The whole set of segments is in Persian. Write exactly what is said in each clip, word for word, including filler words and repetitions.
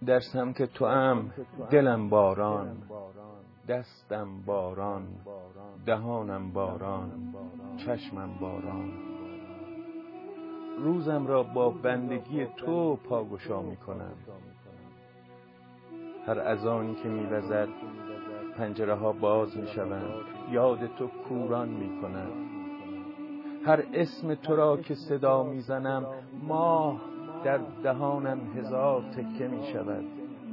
در سمت توام دلم باران، دستم باران، دهانم باران، چشمم باران. روزم را با بندگی تو پاگشا می کنم. هر اذانی که می وزد پنجره ها باز می شوند، یاد تو کوران می کنم. هر اسم تو را که صدا می زنم، ماه در دهانم هزار تکه می شود.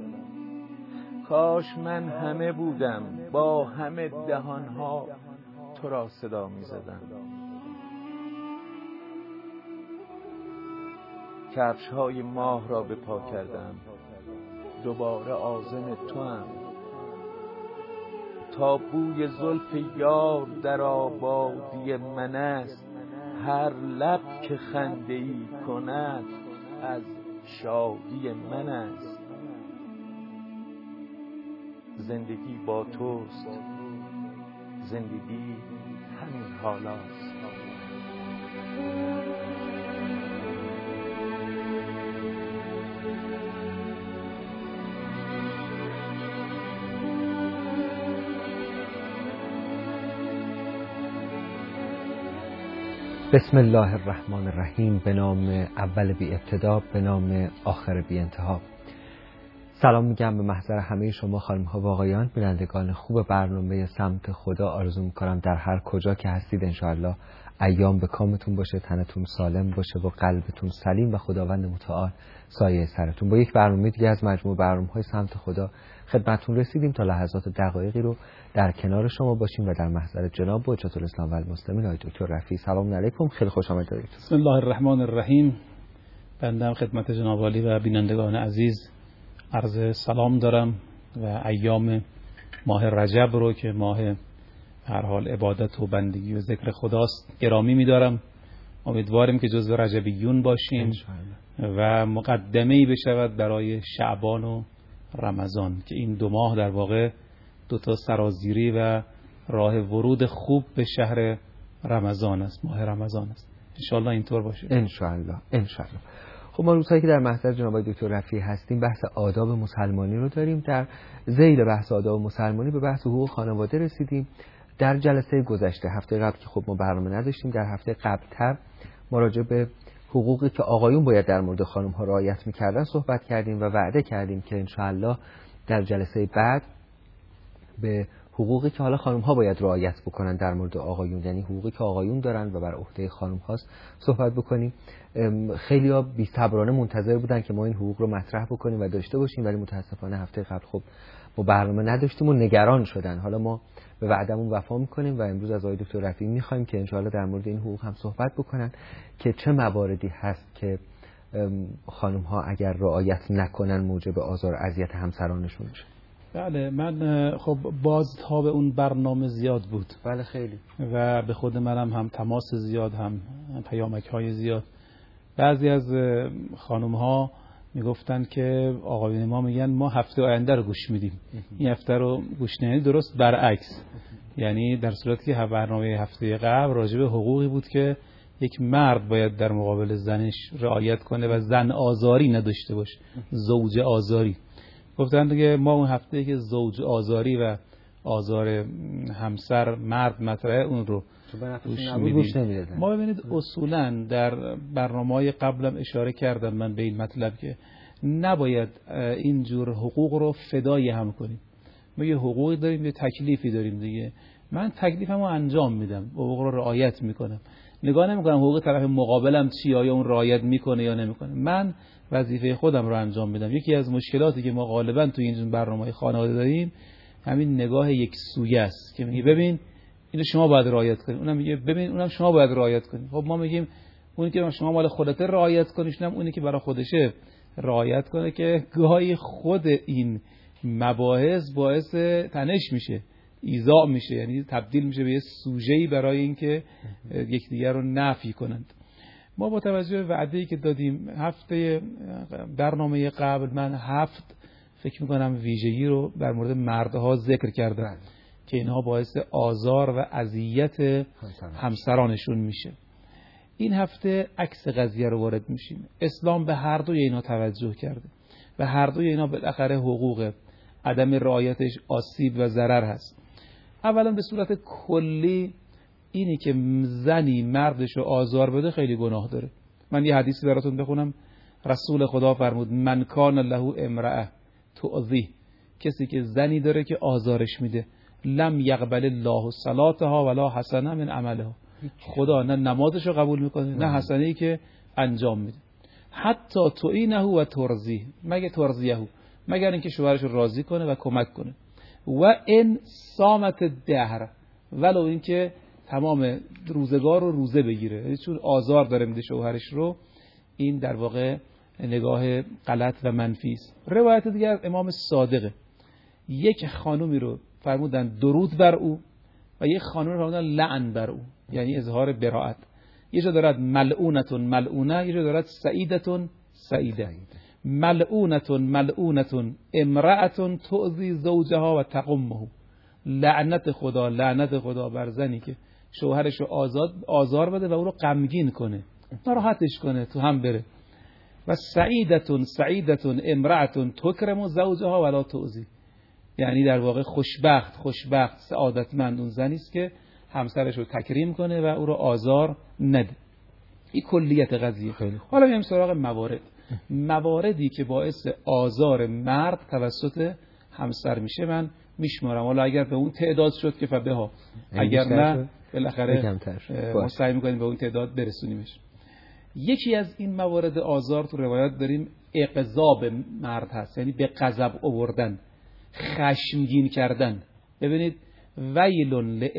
کاش من همه بودم، با همه دهان ها تو را صدا می زدم. کفش های ماه را به پا کردم، دوباره عازم تو هم. تا بوی زلف یار در آبادی من است، هر لب که خنده ای کند از شادی من است. زندگی با توست، زندگی همین حالاست. بسم الله الرحمن الرحیم. به نام اول بی ابتدا، به نام آخر بی انتها. سلام میگم به محضر همه شما خانم ها و آقایان، بینندگان خوب برنامه سمت خدا. آرزو میکنم در هر کجا که هستید انشاءالله ایام به کامتون باشه، تنتون سالم باشه و قلبتون سلیم و خداوند متعال سایه سرتون. با یک برنامه دیگه از مجموع برنامه‌های سمت خدا خدمتتون رسیدیم تا لحظات دقایقی رو در کنار شما باشیم و در محضر جناب حجت الاسلام و المسلمین آقای دکتر رفیعی. سلام علیکم، خیلی خوش آمدید. بسم الله الرحمن الرحیم. بنده خدمت جناب عالی و بینندگان عزیز عرض سلام دارم و ایام ماه رجب رو که ماه هر حال عبادت و بندگی و ذکر خداست گرامی می‌دارم. امیدواریم که جزو رجبیون باشیم و مقدمه‌ای بشود برای شعبان و رمضان که این دو ماه در واقع دو تا سرازیری و راه ورود خوب به شهر رمضان است، ماه رمضان است. انشالله اینطور باشه. انشالله انشالله. خب ما روزهایی که در محضر جناب دکتر رفیعی هستیم بحث آداب مسلمانی رو داریم. در ذیل بحث آداب مسلمانی به بحث حقوق خانواده رسیدیم. در جلسه گذشته هفته قبل که خب ما برنامه نداشتیم، در هفته قبلتر ما راجع به حقوقی که آقایون باید در مورد خانم ها رعایت می‌کردن صحبت کردیم و وعده کردیم که انشاءالله در جلسه بعد به حقوقی که حالا خانم ها باید رعایت بکنن در مورد آقایون، یعنی حقوقی که آقایون دارن و بر عهده خانم هاست صحبت بکنیم. خیلی‌ها بی‌صبرانه منتظر بودن که ما این حقوق رو مطرح بکنیم و داشته باشیم، ولی متاسفانه هفته قبل خب ما برنامه نداشتیم و نگران شدن. حالا ما به وعدمون وفا می‌کنیم و امروز از آقای دکتر رفیعی می‌خوایم که انشاءالله در مورد این حقوق هم صحبت بکنن که چه مواردی هست که خانم ها اگر رعایت نکنن موجب آزار و اذیت همسرانشون میشه. بله، من خب بازتاب اون برنامه زیاد بود. بله خیلی. و به خود منم هم تماس زیاد، هم پیامک های زیاد. بعضی از خانم ها میگفتن که آقایون ما میگن ما هفته آینده رو گوش میدیم، این هفته رو گوش نمیدیم. درست برعکس، یعنی در صورتی که برنامه هفته قبل راجع به حقوقی بود که یک مرد باید در مقابل زنش رعایت کنه و زن آزاری نداشته باشه، زوج آزاری. گفتن دیگه ما اون هفته که زوج آزاری و آزار همسر مرد مطرحه اون رو گوش میدیم. ما ببینید اصولا در برنامه‌های قبلم اشاره کردم من به این مطلب که نباید اینجور حقوق رو فدای هم کنیم. ما یه حقوقی داریم، یه تکلیفی داریم دیگه. من تکلیفمو انجام میدم، حقوق رو رعایت میکنم، نگاه نمیکنم حقوق طرف مقابلم چی، آیا اون رعایت میکنه یا نمیکنه. من وظیفه خودم رو انجام میدم. یکی از مشکلاتی که ما غالبا تو این برنامه‌های خانواده داریم همین نگاه یک سویه است که میگه ببین اینو شما باید رعایت کنید، اونم میگه ببین اونم شما باید رعایت کنید. خب ما میگیم اونی که شما مال خودت رعایت کنیش، اونم اونی که برای خودشه رعایت کنه، که گاهی خود این مباحث باعث تنش میشه، ایذا میشه، یعنی تبدیل میشه به یه سوژه‌ای برای اینکه یکدیگر رو نفی کنند. ما با توجه به وعده‌ای که دادیم هفته برنامه قبل من هفت فکر میکنم ویژگی رو در مورد مردها ذکر کردم که اینها باعث آزار و اذیت همسرانشون میشه. این هفته عکس قضیه رو وارد میشیم. اسلام به هر دوی اینا توجه کرده و هر دوی اینا بالاخره حقوق عدم رعایتش آسیب و ضرر هست. اولا به صورت کلی اینی که زنی مردش رو آزار بده خیلی گناه داره. من یه حدیثی براتون بخونم. رسول خدا فرمود من کان له امرأه تؤذی، کسی که زنی داره که آزارش میده، لم یقبل الله صلاتها ولا حسنه من عملها، خدا نه نمازش رو قبول میکنه نه حسنه‌ای که انجام میده. حتی تعینه و ترضیه، مگه ترضیه، مگر اینکه شوهرش رو راضی کنه و کمک کنه. و ان صامت الدهر، ولو اینکه تمام روزگار رو روزه بگیره، چون آزار داره میده شوهرش رو. این در واقع نگاه غلط و منفی است. روایت دیگر از امام صادقه، یک خانومی رو فرمودن درود بر او و یک خانومی رو فرمودن لعن بر او، یعنی اظهار براءت. یه جا دارد ملعونتون ملعونه، یه جا دارد سعیدتون سعیده. ملعونتون ملعونتون امرأتون تؤذی زوجها و تقمه، لعنت خدا لعنت خدا بر زنی که شوهرش رو آزاد آزار بده و او رو غمگین کنه، ناراحتش کنه تو هم بره. و سعیدتون سعیدتون امرأتون تکرم زوجها ولا تؤذی، یعنی در واقع خوشبخت خوشبخت سعادتمند اون زنی است که همسرش رو تکریم کنه و او رو آزار نده. این کلیت قضیه. حالا میایم سراغ موارد. مواردی که باعث آزار مرد توسط همسر میشه من میشمارم. حالا اگر به اون تعداد شد که فبها، اگر نه بالاخره ما سعی میکنیم به اون تعداد برسونیمش. یکی از این موارد آزار تو روایات داریم اغضاب مرد هست، یعنی به غضب آوردن، خشمگین کردن. ببینید ویل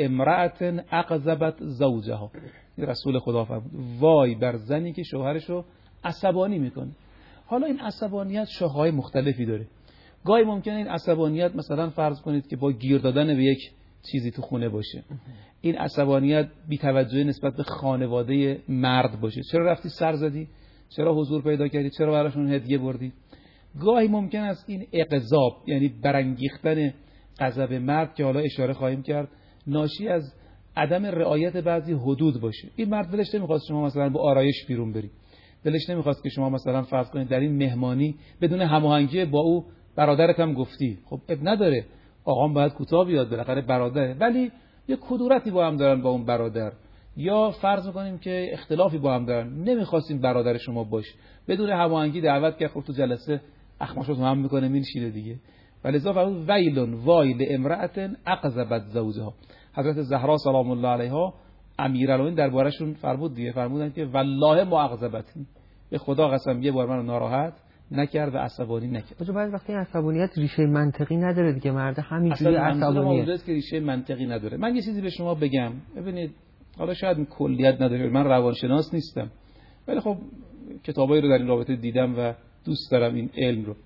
لامرأة اغضبت زوجها، رسول خدا فرمود وای بر زنی که شوهرش رو عصبانی میکنه. حالا این عصبانیت شاخه‌های مختلفی داره. گاهی ممکنه این عصبانیت مثلا فرض کنید که با گیر دادن به یک چیزی تو خونه باشه، این عصبانیت بی‌توجهی نسبت به خانواده مرد باشه، چرا رفتی سر زدی، چرا حضور پیدا کردی، چرا براشون هدیه بردی. گاهی ممکن است این اغضاب یعنی برانگیختن غضب مرد که حالا اشاره خواهیم کرد ناشی از عدم رعایت بعضی حدود باشه. این مرد دلش نمیخواست شما مثلا با آرایش بیرون بری، دلش نمیخواست که شما مثلا فرض کنید در این مهمانی بدون هماهنگی با او برادرت هم گفتی، خب اب نداره، آقام باید کوتاه بیاد بالاخره برادره، ولی یه کدورتی با هم دارن با اون برادر، یا فرض میکنیم که اختلافی با هم دارن، نمیخواستیم برادر شما باش، بدون هماهنگی دعوت کرد، خب تو جلسه اخماشو تو هم میکنه میشینه دیگه. ولذا فرمود ویلون وایل امرأة اغضبت زوجها. حضرت زهرا سلام الله علیها امیرالمومنین دربارشون فرمود دیگه، فرمودن که والله ما اغضبتنی، به خدا قسم یه بار منو ناراحت نکرد و عصبانی نکرد. آخه بعضی وقتی عصبانیت ریشه منطقی نداره دیگه، مرد همینجوری عصبانیه است که ریشه منطقی نداره. من یه چیزی به شما بگم، ببینید حالا شاید کلیت نداره، من روانشناس نیستم ولی خب کتابایی رو در این رابطه دیدم و دوست دارم این علم رو.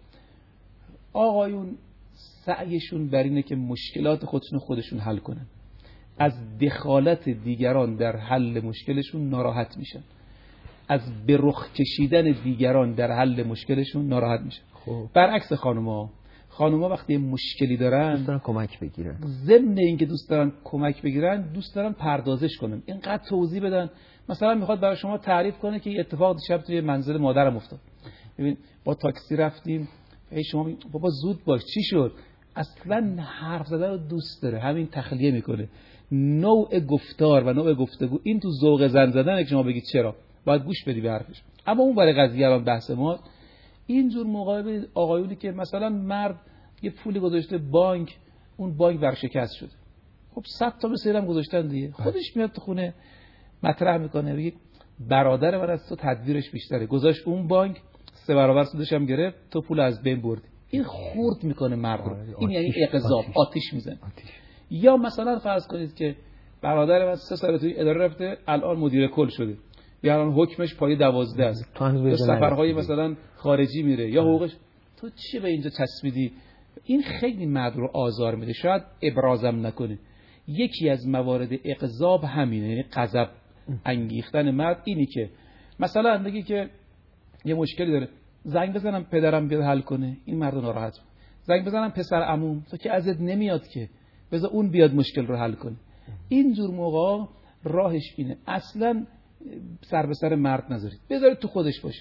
آقایون سعیشون بر اینه که مشکلات خودشون خودشون حل کنن، از دخالت دیگران در حل مشکلشون ناراحت میشن، از به رخ کشیدن دیگران در حل مشکلشون ناراحت میشن. خب. برعکس خانوما، خانوما وقتی مشکلی دارن دوست دارن کمک بگیرن، ضمن اینکه دوست دارن کمک بگیرن دوست دارن پردازش کنن، اینقدر توضیح بدن. مثلا میخواد برای شما تعریف کنه که اتفاق شب توی منزل مادرم افتاد، ببین با تاکسی رفتیم، ای شما بابا زود باش چی شد، اصلا حرف زدن رو دوست داره، همین تخلیه میکنه. نوع گفتار و نوع گفتگو این تو ذوق زن زدن که شما بگید چرا باید گوش بدی به حرفش. اما اون برای قضیه الان بحث ما اینجور موقع آقایونی که مثلا مرد یه پولی گذاشته بانک، اون بانک ورشکست شده، خب صد تا به سیرم گذاشتن دیگه، خودش میاد تو خونه مطرح میکنه میگه برادر من از تو تدبیرش بیشتره، گذاشت اون بانک سه برابر سودش هم گرفت، تو پول از بین بردی. این خورد میکنه مرد رو، این یعنی اغضاب، آتیش میزنه. یا مثلا فرض کنید که برادر من سه سال توی اداره رفته الان مدیر کل شده، یا الان حکمش پای دوازده است، تو سفرهای مثلا خارجی میره یا حقوقش، تو چی به اینجا چسبیدی؟ این خیلی مرد رو آزار میده، شاید ابرازم نکنه. یکی از موارد اغضاب همینه، یعنی غضب انگیختن مرد. اینی که مثلا بگی که یه مشکلی داره، زنگ بزنم پدرم بیاد حل کنه، این مرد ناراحت. زنگ بزنم پسر عموم، تو که ازت نمیاد که، بذار اون بیاد مشکل رو حل کنه. اینجور موقع راهش اینه اصلا سر به سر مرد نذارید، بذارید تو خودش باشه.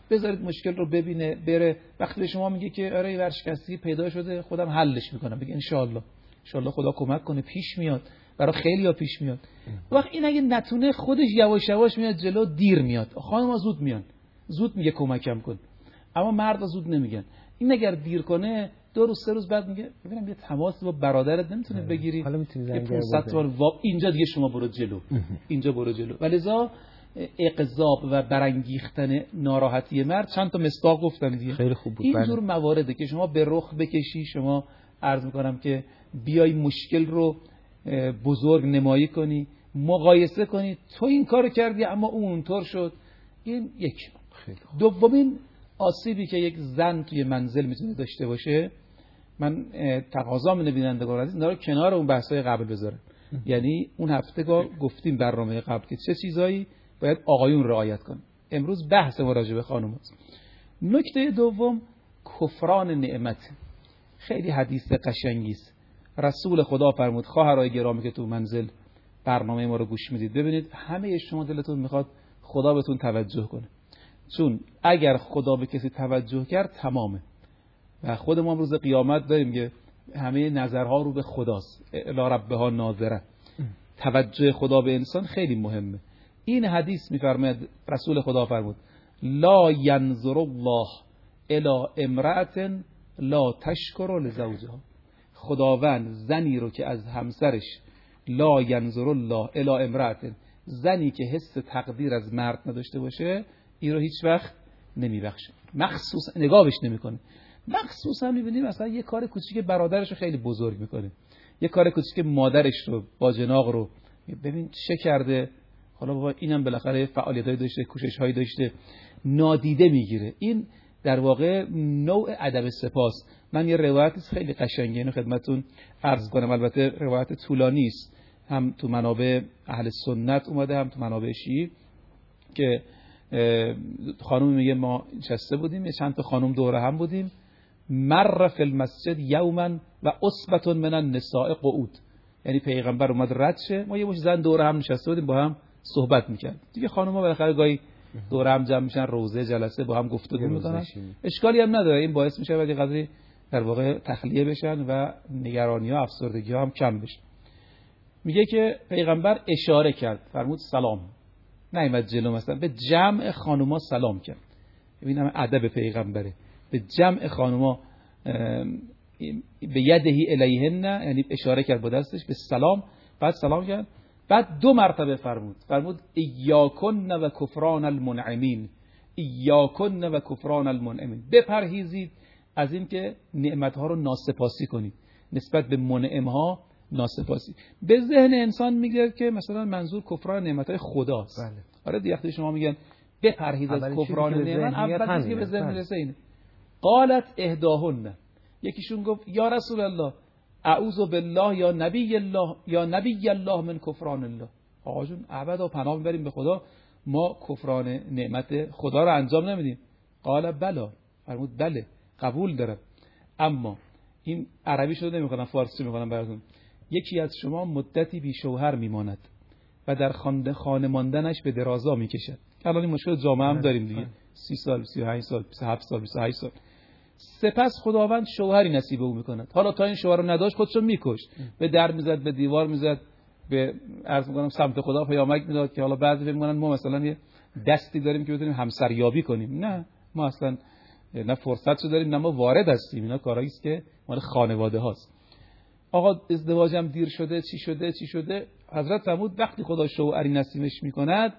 بذارید مشکل رو ببینه بره. وقتی به شما میگه که آره ورشکستی پیدا شده خودم حلش میکنم، بگه ان شاء الله ان شاء الله خدا کمک کنه پیش میاد، برای خیلی‌ها پیش میاد. وقت این اگه نتونه خودش یواش یواش میاد جلو، دیر میاد. خانم‌ها زود میان، زود میگه کمکم کن، اما مرد زود نمیگن. این اگر دیر کنه دو روز سه روز بعد میگه ببینم یه تماس با برادرت نمیتونه بگیری، حالا میتونی زنگ بزنی اینجا دیگه شما برو جلو، اینجا برو جلو. ولذا اقضاب و برانگیختن ناراحتی مرد چند تا مصداق گفتم دیگه، خیلی خوب بود. اینجور موارده که شما به رخ بکشی، شما عرض میکنم که بیای مشکل رو بزرگ نمایی کنی، مقایسه کنی، تو این کار کردی اما اون اونطور شد. این یک. دومین آسیبی که یک زن توی منزل میتونه داشته باشه، من تقاضا من بینندگان عزیز اینا رو کنار اون بحث‌های قبل بذارم. یعنی اون هفته گفتیم برنامه قبل که چه چیزایی باید آقایون رعایت کنن. امروز بحث ما راجع به خانم‌هاست. نکته دوم کفران نعمت. خیلی حدیث قشنگی است. رسول خدا فرمود خواهرای گرامی که تو منزل برنامه ما رو گوش میدید، ببینید همه شما دلتون میخواد خدا بهتون توجه کنه، چون اگر خدا به کسی توجه کرد تمامه. و خود ما روز قیامت داریم که همه نظرها رو به خداست، الی ربها ناظره. توجه خدا به انسان خیلی مهمه. این حدیث میفرماید رسول خدا فرمود لا ینظر الله الی امرأة لا تشکر لزوجها. خداوند زنی رو که از همسرش، لا ینظر الله الی امرأة، زنی که حس تقدیر از مرد نداشته باشه، این رو هیچ وقت نمیبخشه، مخصوصا نگاهش نمیکنه. مخصوصا میبینیم مثلا یه کار کوچیک برادرش رو خیلی بزرگ میکنه، یه کار کوچیک مادرش رو، باجناق رو، ببین چه کرده، حالا بابا اینم بالاخره فعالیتایی داشته، کوشش‌هایی داشته، نادیده میگیره. این در واقع نوع ادب سپاس. من یه روایتی خیلی قشنگه اینو خدمتتون عرض کنم، البته روایت طولانی است، هم تو منابع اهل سنت اومده هم تو منابع شیعی، که خانم میگه ما نشسته بودیم، یه چند تا خانم دوره هم بودیم، مر فی المسجد یوما و عصبة من النساء قعود، یعنی پیغمبر اومد رد شه، ما یه مش زن دوره هم نشسته بودیم با هم صحبت میکرد دیگه. خانم‌ها بالاخره گاهی دوره هم جمع میشن، روزه جلسه با هم گفتگو میکنن، اشکالی هم نداره، این باعث میشه وقتی قدری در واقع تخلیه بشن و نگرانی ها افسردگی ها هم کم بشه. میگه که پیغمبر اشاره کرد، فرمود سلام، نیامد جلو، مثلا به جمع خانوما سلام کرد. ببین همه ادب پیغمبره، به جمع خانوما به یدهی الیهن، یعنی اشاره کرد با دستش به سلام، بعد سلام کرد، بعد دو مرتبه فرمود فرمود ایاکن و کفران المنعمین، ایاکن و کفران المنعمین، بپرهیزید از این که نعمتها رو ناسپاسی کنید، نسبت به منعمها ناسپاسی. به ذهن انسان میگه که مثلا منظور کفران نعمتهای خداست. بله. آره دیگه وقتی شما میگن بپرهیز از کفران نعمت، اول چیزی که به ذهن میرسه اینه. قالت احداهن، یکیشون گفت یا رسول الله اعوذ بالله یا نبی الله یا نبی الله من کفران الله. آقا جون ابدا پناه میبریم به خدا، ما کفران نعمت خدا رو انجام نمیدیم. قال بلا، فرمود بله قبول دارم، اما این عربی شده نمیکنم، فارسی میکنم براتون. یکی از شما مدتی بی شوهر میماند و در خانه ماندنش به درازا میکشد. الان این مشکل جامعه هم داریم دیگه، سی سال، سی و هشت سال، بیست و هفت سال، بیست و هشت سال. سپس خداوند شوهری نصیب او میکند. حالا تا این شوهر رو نداشت خودشو میکشت، به در میزد، به دیوار میزد، به عرض میکنم سمت خدا پیامک میداد که حالا بعضی فکر میکنن ما مثلا یه دستی داریم که بتونیم همسریابی کنیم. نه، ما اصلا نه فرصتشو داریم نه ما وارد هستیم، اینا کارایی است که مال خانواده هاست. آقا ازدواجم دیر شده، چی شده چی شده حضرت فرمود وقتی خدا شوهری نصیبش میکند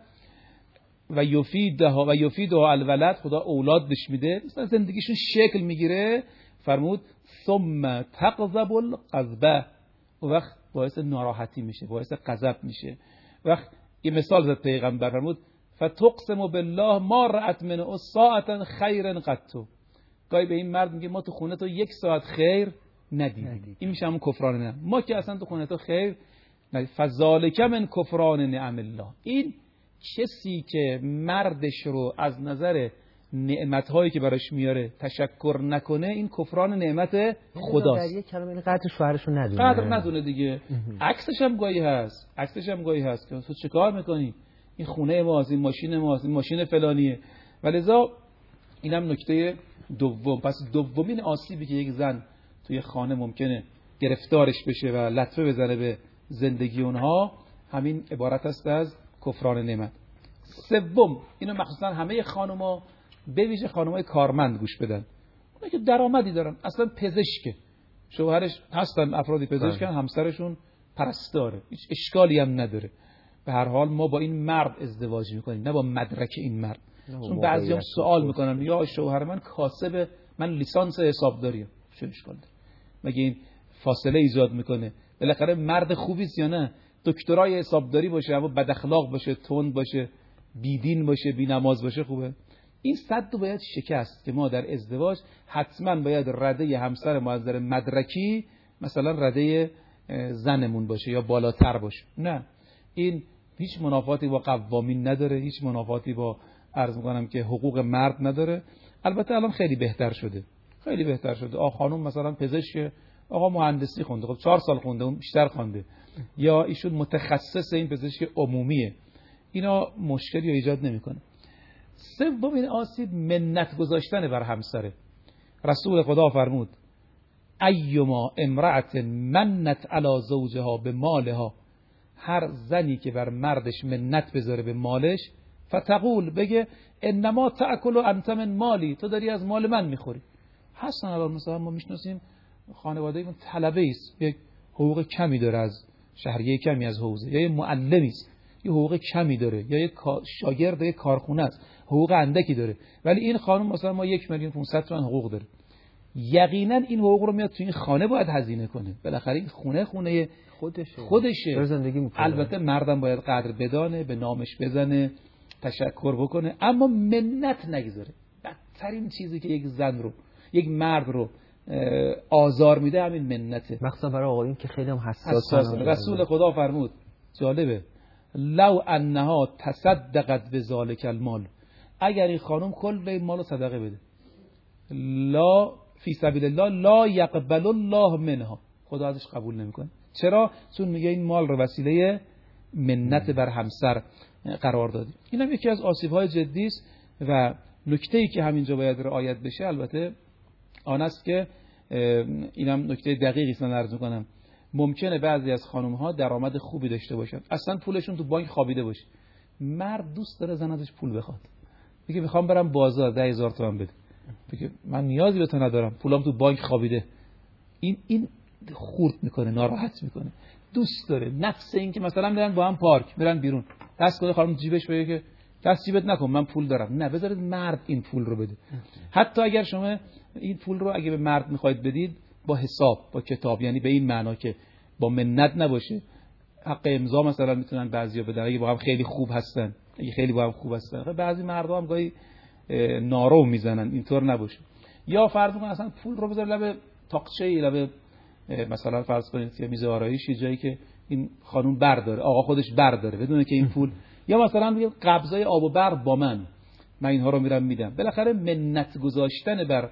و یفیدها و یفیدها الولد، خدا اولاد بهش میده، مثلا زندگیشون شکل میگیره، فرمود ثم تغضب الغضبه، و وقت باعث ناراحتی میشه، باعث غضب میشه. وقت این مثال زد پیغمبر، فرمود فتقسم بالله ما رأت من ساعتا خیر قط، گاهی به این مرد میگه ما تو خونه تو یک ساعت خیر ندیدیم. این میشه همون کفران نعم، ما که اصلا تو خونه تو خیر ندیدیم. فذالک من کفران نعم الله، این کسی که مردش رو از نظر نعمت‌هایی که براش میاره تشکر نکنه، این کفران نعمت خداست. در یک کلمه این قدر شوهرش رو ندونه، قدر ندونه دیگه. عکسش هم گاهی هست، عکسش هم گاهی هست که تو چیکار میکنی، این خونه ماست، این ماشین ماست، این ماشین فلانیه. ولذا اینم نکته دوم. پس دومین آسیبی که یک زن توی خانه ممکنه گرفتارش بشه و لطمه بزنه به زندگی اونها، همین عبارت است از کفران نعمت. سوم، اینو مخصوصا همه خانوما، به ویژه خانمای کارمند گوش بدن، اونایی که درآمدی دارن، اصلا پزشکه، شوهرش هستن افرادی پزشکن، همسرشون پرستاره، هیچ اشکالی هم نداره. به هر حال ما با این مرد ازدواج میکنیم، نه با مدرک این مرد. چون بعضیام سوال میکنن یا شوهر من کاسب، من لیسانس حسابداریم، چه اشکال داره؟ مگه این فاصله ایجاد میکنه؟ بالاخره مرد خوبی است یا نه؟ دکترای حسابداری باشه اما بد اخلاق باشه، تند باشه، بیدین باشه، بی نماز باشه، خوبه؟ این صد باید شکست که ما در ازدواج حتما باید رده همسر ما از نظر مدرکی مثلا رده زنمون باشه یا بالاتر باشه. نه، این هیچ منافاتی با قوامین نداره، هیچ منافاتی با عرض میکنم که حقوق مرد نداره. البته الان خیلی بهتر شده، خیلی بهتر شده. آقا خانم مثلا پزشک، آقا مهندسی خونده، خب چهار سال خونده، اون بیشتر خونده، یا ایشون متخصص این پزشک عمومیه، اینا مشکلی ایجاد نمیکنه. سومین آسیب منت گذاشتن بر همسره. رسول خدا فرمود ایما امرأت منت علی زوجها به مالها، هر زنی که بر مردش منت بذاره به مالش، فتقول، بگه انما تأکل انت من مالی، تو داری از مال من میخوری. حسن الان مثلا ما میشناسیم خانواده اون طلبه است، یک حقوق کمی داره از شهریه کمی از حوزه، یا یک معلمی است یه حقوق کمی داره، یا یک شاگرد یک کارخونه است حقوق اندکی داره، ولی این خانم مثلا ما یک میلیون پانصد تومن حقوق داره. یقینا این حقوق رو میاد تو این خانه باید هزینه کنه، بالاخره این خونه خونه خودشه خودشه زندگی میکنه. البته مردم باید قدر بدانه، به نامش بزنه، تشکر بکنه، اما منت نگذاره. بدترین چیزی که یک زن رو، یک مرد رو آزار میده همین منته، مخصوصا برای آقایون که خیلی هم حساس هستن. رسول خدا فرمود، جالبه، لو انها تصدقت بذالک المال، اگر این خانم کل این مالو صدقه بده، لا فی سبیل الله لا یقبل الله منها، خدا ازش قبول نمیکنه. چرا؟ چون میگه این مال رو وسیله منت بر همسر قرار دادی. این هم یکی از آسیب‌های جدی است و نکته‌ای که همینجا باید رعایت بشه البته آن است که اینم نکته دقیقی است. من عرض می‌کنم ممکنه بعضی از خانم‌ها درآمد خوبی داشته باشن، اصلا پولشون تو بانک خوابیده باشه، مرد دوست داره زن ازش پول بخواد، میگه میخوام برم بازار ده هزار تومان بده، میگه من نیازی به تو ندارم، پولام تو بانک خوابیده. این این خورد میکنه، ناراحت میکنه، دوست داره. نفس این که مثلا میرن با هم پارک، میرن بیرون، دست کنه خانم جیبش بگه که دست جیبت نکن من پول دارم، نه، بذارید مرد این پول رو بده. حتی اگر شما این پول رو اگه به مرد میخواید بدید با حساب، با کتاب، یعنی به این معنا که با منت نباشه. حق امضا مثلا میتونن بعضیا بدن اگه با هم خیلی خوب هستن، اگه خیلی با هم خوب هستن. بعضی مردم هم گاهی نارو میزنن، اینطور نباشه. یا فرض کن اصلا پول رو بذار لب تاقچه، لب مثلا فرض کنید یه میز آرایشی، جایی که این خانم برداره، آقا خودش برداره بدونه که این پول، یا مثلا میگه قبضای آب و برق با من، من اینها رو میرم میدم. بالاخره منت گذاشتن بر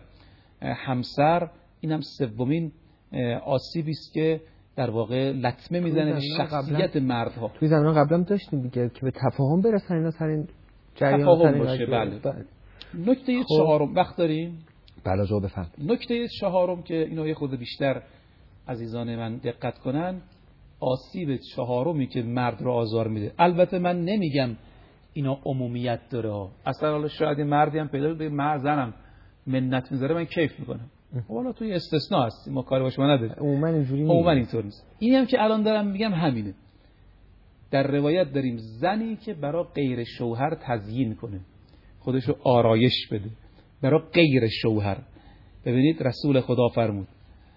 همسر، اینم سومین آسیبی است که در واقع لطمه میزنه به شخصیت مردها. توی زمان قبلا داشتیم دیگه که به تفاهم برسن اینا سر این جریان تفاهم باشه. بله. بله. نکته خب. چهارم وقت داریم؟ بله جواب بفرمایید. نکته چهارم که اینو یه خود بیشتر عزیزان من دقت کنن، آسیب چهارمی که مرد رو آزار میده. البته من نمیگم اینا عمومیت داره ها، اصلا حالا شاید مردی هم پیدا بشه مرد زنم منت میذاره من کیف میکنم، والا توی استثناء هست، ما کاری باش ما نداریم، عموما اینجوری نیست. عموما اینطور نیست. اینی هم که الان دارم میگم همینه. در روایت داریم زنی که برای غیر شوهر تزیین کنه، خودشو آرایش بده برای غیر شوهر. ببینید رسول خدا فرمود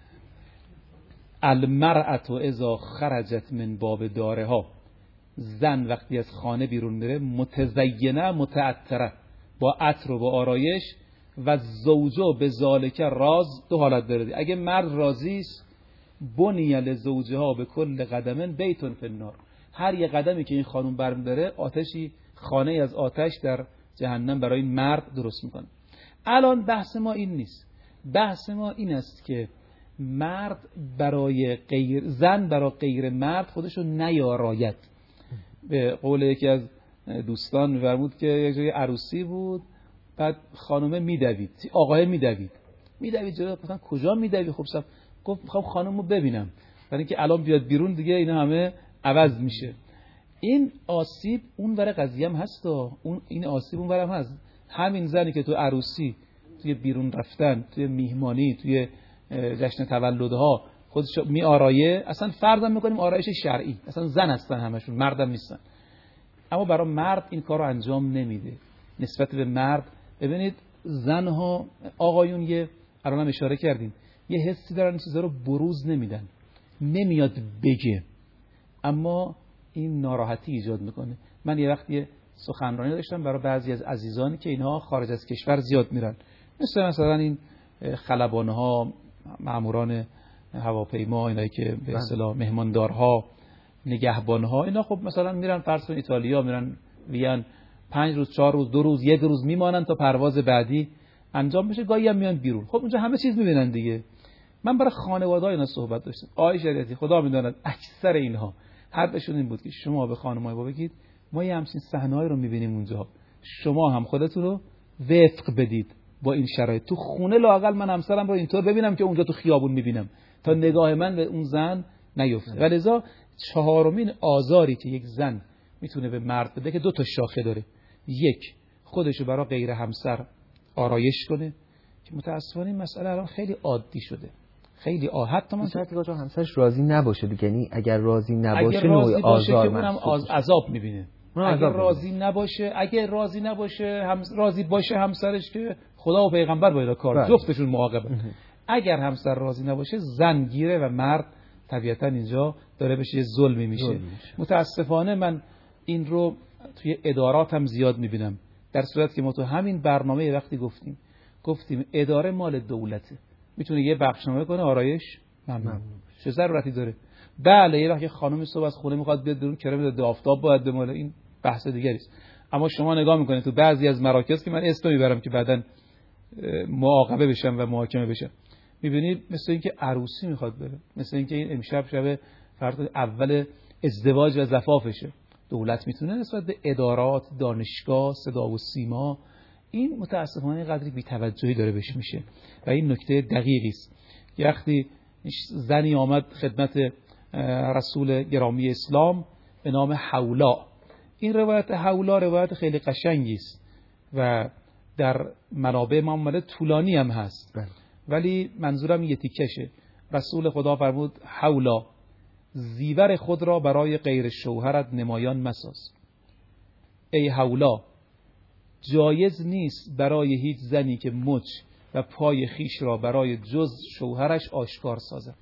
المرأة اذا خرجت من باب دارها، زن وقتی از خانه بیرون میره متزینه متعطره، با عطر و با آرایش، و زوجو به ذالک راز، دو حالت داره. اگه مرد راضی است بنی لزوجها به کل قدمن بیتون فی النار، هر یه قدمی که این خانم برمی‌داره آتشی، خانه از آتش در جهنم برای این مرد درست میکنه. الان بحث ما این نیست، بحث ما این است که مرد برای غیر زن برای غیر مرد خودشو نیاراید. به قول یکی از دوستان می‌فرمود که یک جای عروسی بود، بعد خانومه میدوید، آقای میدوید میدوید جلو، مثلا کجا میدوی؟ خب صف گفت میخوام خانومو ببینم، برای اینکه الان بیاد بیرون دیگه اینا همه عوض میشه. این آسیب اون ور قضیه هم هست، اون این آسیب اون ور هم هست. همین زنی که تو عروسی، توی بیرون رفتن، توی میهمانی، توی جشن تولدها خودش می آرایه، اصلا فرضم میکنیم آرایش شرعی، اصلا زن هستن همشون، مردم نیستن. اما برای مرد این کارو انجام نمیده نسبت به مرد. ببینید زنها، آقایون یه الان هم اشاره کردیم یه حسی دارن، چیزا رو بروز نمیدن، نمیاد بگه، اما این ناراحتی ایجاد میکنه. من یه وقتی سخنرانی داشتم برای بعضی از عزیزانی که اینها خارج از کشور زیاد میرن، مثل مثلا این خلبانها، ماموران هواپیما، اینایی که به اصطلاح مهماندارها، نگهبانها، اینا خب مثلا میرن فرض کن ایتالیا، میرن وین، پنج روز، چهار روز، دو روز، یک روز میمانن تا پرواز بعدی انجام بشه، گاهی هم میان بیرون. خب اونجا همه چیز میبینن دیگه. من برای خانواده‌ها اینا صحبت داشتم. آقای شریعتی خدا میداند اکثر اینها حرفشون این بود که شما به خانم‌ها بگید ما یه همچین صحنه‌ای رو میبینیم اونجا، شما هم خودتون رو وفق بدید با این شرایط. تو خونه لااقل من همسرم رو اینطور ببینم که اونجا تو خیابون میبینم، تا نگاه من به اون زن نیفته. ولذا چهارمین آزاری که یک زن میتونه به مرد بده که دو تا شاخه داره. یک، خودشو برای غیر همسر آرایش کنه که متاسفانه این مسئله الان خیلی عادی شده، خیلی آ حتی من شرطی که همسرش راضی نباشه دیگه، یعنی اگر راضی نباشه اگر راضی نوع باشه آزار که اونم آز... عذاب میبینه. اگر راضی نباشه، اگر راضی نباشه هم... راضی باشه همسرش که خدا و پیغمبر باید کار جفتشون معاقبه. اگر همسر راضی نباشه زن گیره و مرد طبیعتا اینجا داره بشه یه ظلمی میشه. ظلم میشه. متاسفانه من این رو توی ادارات هم زیاد میبینم، در صورت که ما تو همین برنامه وقتی گفتیم گفتیم اداره مال دولته، میتونه یه بخشنامه کنه آرایش ممنون، چه ضرورتی داره؟ بله یه وقتی خانم صبح از خونه میخواد بیاد بیرون کرم داده آفتاب باید بماله، این بحث دیگری است. اما شما نگاه میکنید تو بعضی از مراکز که من اسم میبرم که بعداً معاقبه بشم و محاکمه بشم، میبینید مثل اینکه عروسی میخواد بره، مثل اینکه این امشب شب فرض اول ازدواج و زفافشه. دولت میتونه نسبت به ادارات، دانشگاه، صدا و سیما، این متاسفانه قدری بی‌توجهی داره بهش میشه و این نکته دقیقی است. یه وقتی زنی آمد خدمت رسول گرامی اسلام به نام حولا. این روایت حولا روایت خیلی قشنگی است و در منابع ما طولانی هم هست، ولی منظورم یه تیکشه. رسول خدا فرمود حولا زیور خود را برای غیر شوهرت نمایان مساز. ای حولا جایز نیست برای هیچ زنی که مچ و پای خیش را برای جز شوهرش آشکار سازد.